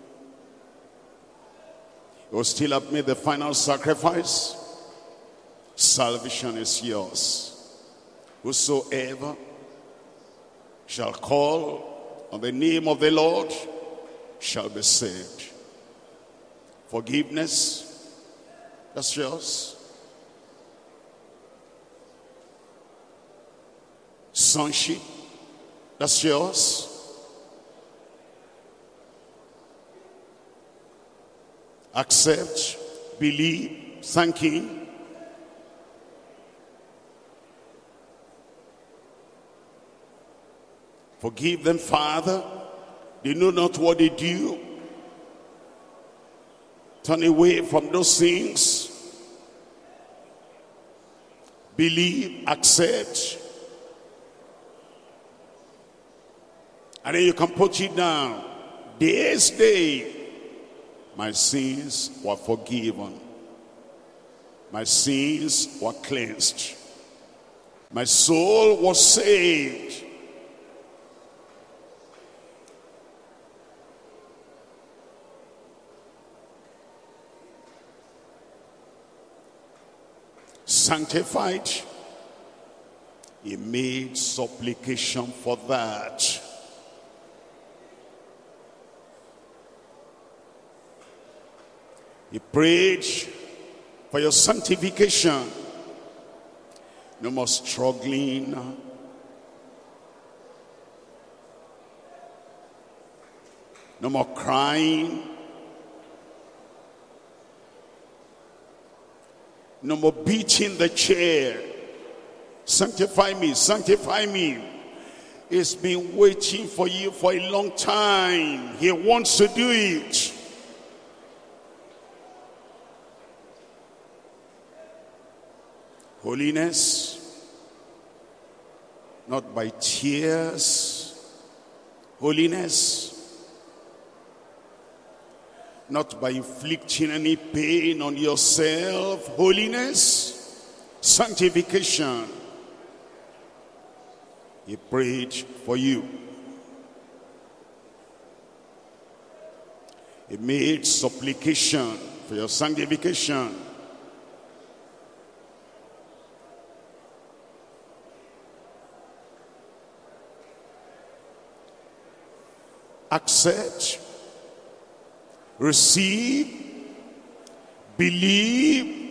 You will still have made the final sacrifice. Salvation is yours. Whosoever shall call on the name of the Lord shall be saved. Forgiveness, that's yours. Sonship, that's yours. Accept, believe, thank him. Forgive them, Father. They know not what they do. Turn away from those things. Believe, accept. And then you can put it down. This day, my sins were forgiven. My sins were cleansed. My soul was saved. Sanctified. He made supplication for that. He prayed for your sanctification. No more struggling. No more crying. No more beating the chair. Sanctify me, sanctify me. He's been waiting for you for a long time. He wants to do it. Holiness, not by tears. Holiness, not by inflicting any pain on yourself. Holiness, sanctification. He prayed for you. He made supplication for your sanctification. Accept, receive, believe.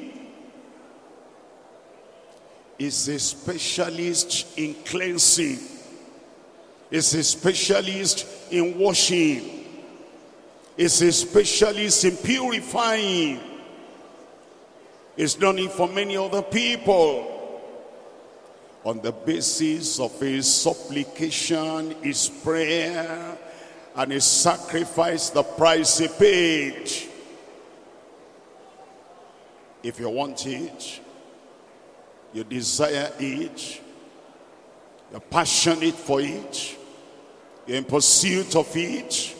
Is a specialist in cleansing. Is a specialist in washing. Is a specialist in purifying. It's done it for many other people. On the basis of his supplication, his prayer, and his sacrifice, the price he paid. If you want it, you desire it, you're passionate for it, you're in pursuit of it.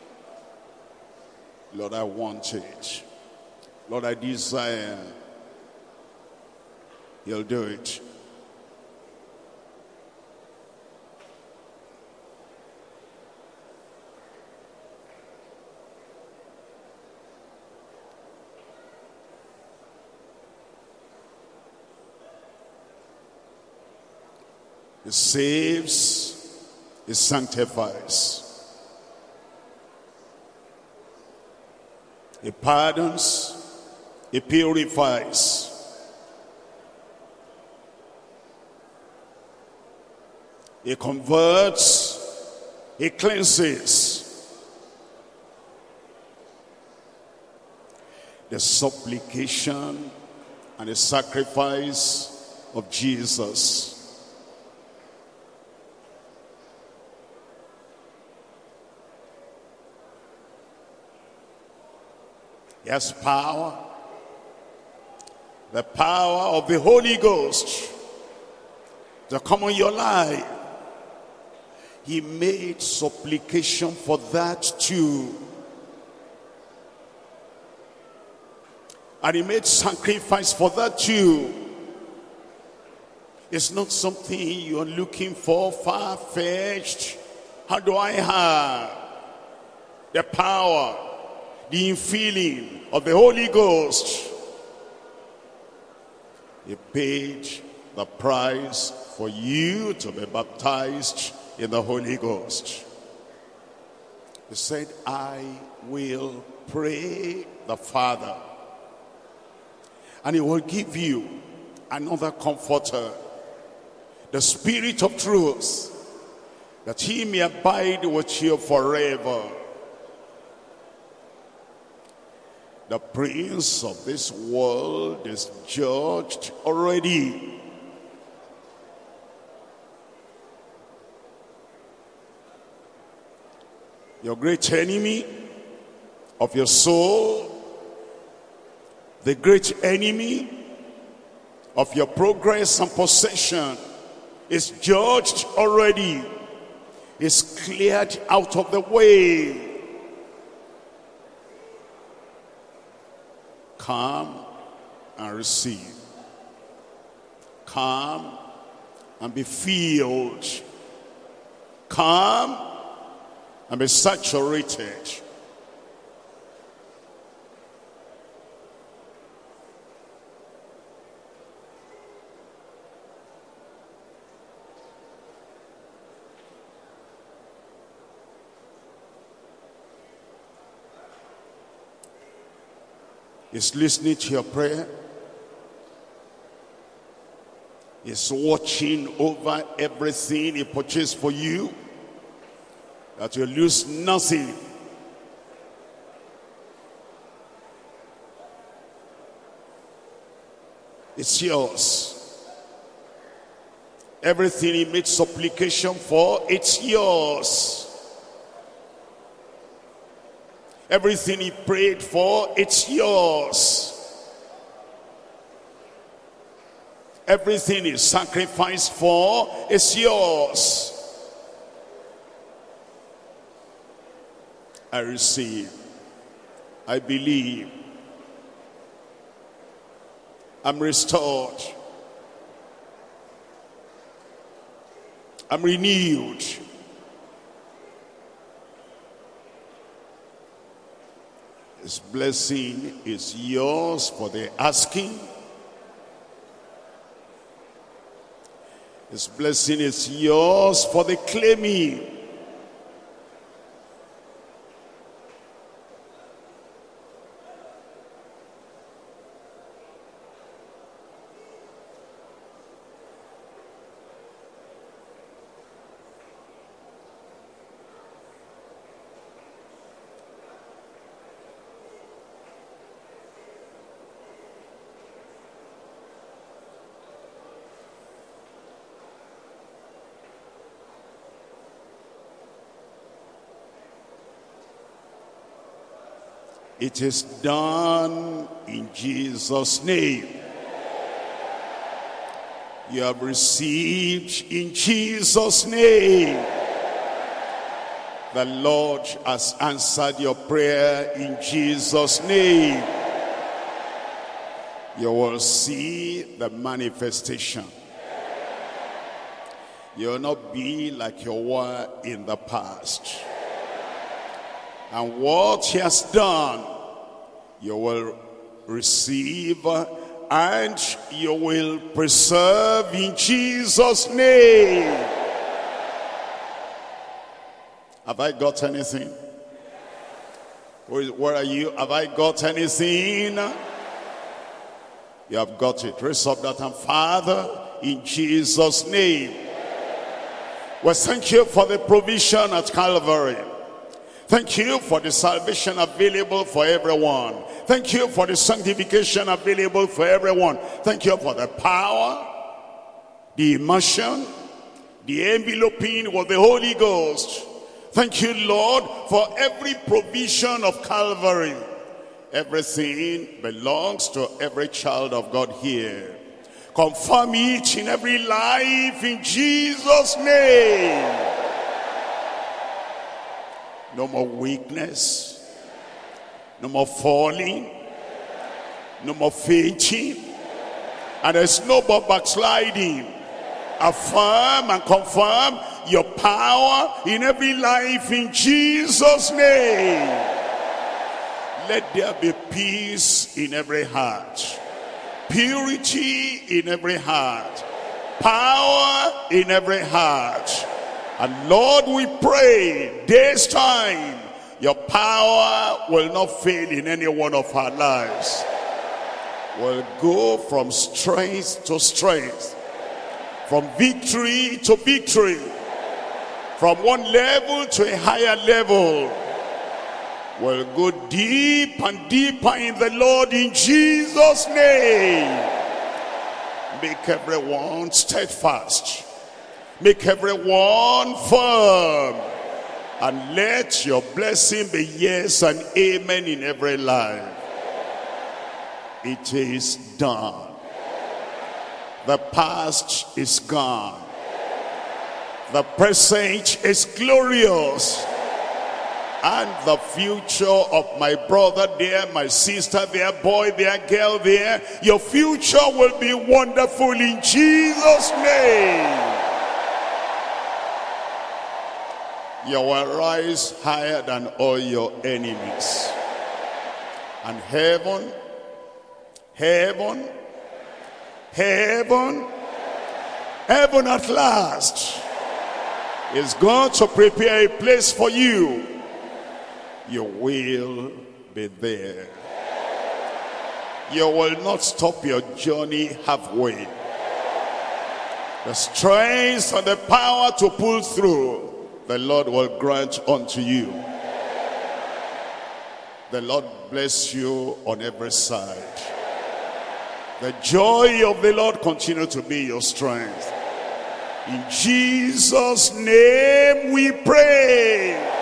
Lord, I want it. Lord, I desire. He'll do it. He saves, he sanctifies. He pardons, he purifies. He converts, he cleanses. The supplication and the sacrifice of Jesus. He has power, the power of the Holy Ghost to come on your life. He made supplication for that too. And he made sacrifice for that too. It's not something you're looking for, far-fetched. How do I have the power, the infilling of the Holy Ghost? He paid the price for you to be baptized in the Holy Ghost. He said, I will pray the Father, and he will give you another comforter, the Spirit of truth, that he may abide with you forever. The prince of this world is judged already. Your great enemy of your soul, the great enemy of your progress and possession, is judged already, is cleared out of the way. Come and receive. Come and be filled. Come and be saturated. He's listening to your prayer. He's watching over everything he purchased for you, that you lose nothing. It's yours. Everything he made supplication for, it's yours. Everything he prayed for, it's yours. Everything he sacrificed for, is yours. I receive. I believe. I'm restored. I'm renewed. His blessing is yours for the asking. His blessing is yours for the claiming. It is done in Jesus' name. You have received in Jesus' name. The Lord has answered your prayer in Jesus' name. You will see the manifestation. You will not be like you were in the past. And what he has done, you will receive and you will preserve in Jesus' name. Have I got anything? Where are you? Have I got anything? You have got it. Raise up that hand. Father, in Jesus' name. Well, thank you for the provision at Calvary. Thank you for the salvation available for everyone. Thank you for the sanctification available for everyone. Thank you for the power, the immersion, the enveloping of the Holy Ghost. Thank you, Lord, for every provision of Calvary. Everything belongs to every child of God here. Confirm each in every life in Jesus' name. No more weakness, no more falling, no more fainting, and there's no more backsliding. Affirm and confirm your power in every life in Jesus' name. Let there be peace in every heart, purity in every heart, power in every heart. And Lord, we pray this time, your power will not fail in any one of our lives. We'll go from strength to strength, from victory to victory, from one level to a higher level. We'll go deep and deeper in the Lord in Jesus' name. Make everyone steadfast. Make everyone firm. And let your blessing be yes and amen in every life. It is done. The past is gone. The present is glorious. And the future of my brother there, my sister there, boy there, girl there, your future will be wonderful in Jesus' name. You will rise higher than all your enemies. And heaven, heaven, heaven, heaven at last is going to prepare a place for you. You will be there. You will not stop your journey halfway. The strength and the power to pull through, the Lord will grant unto you. The Lord bless you on every side. The joy of the Lord continue to be your strength. In Jesus' name we pray.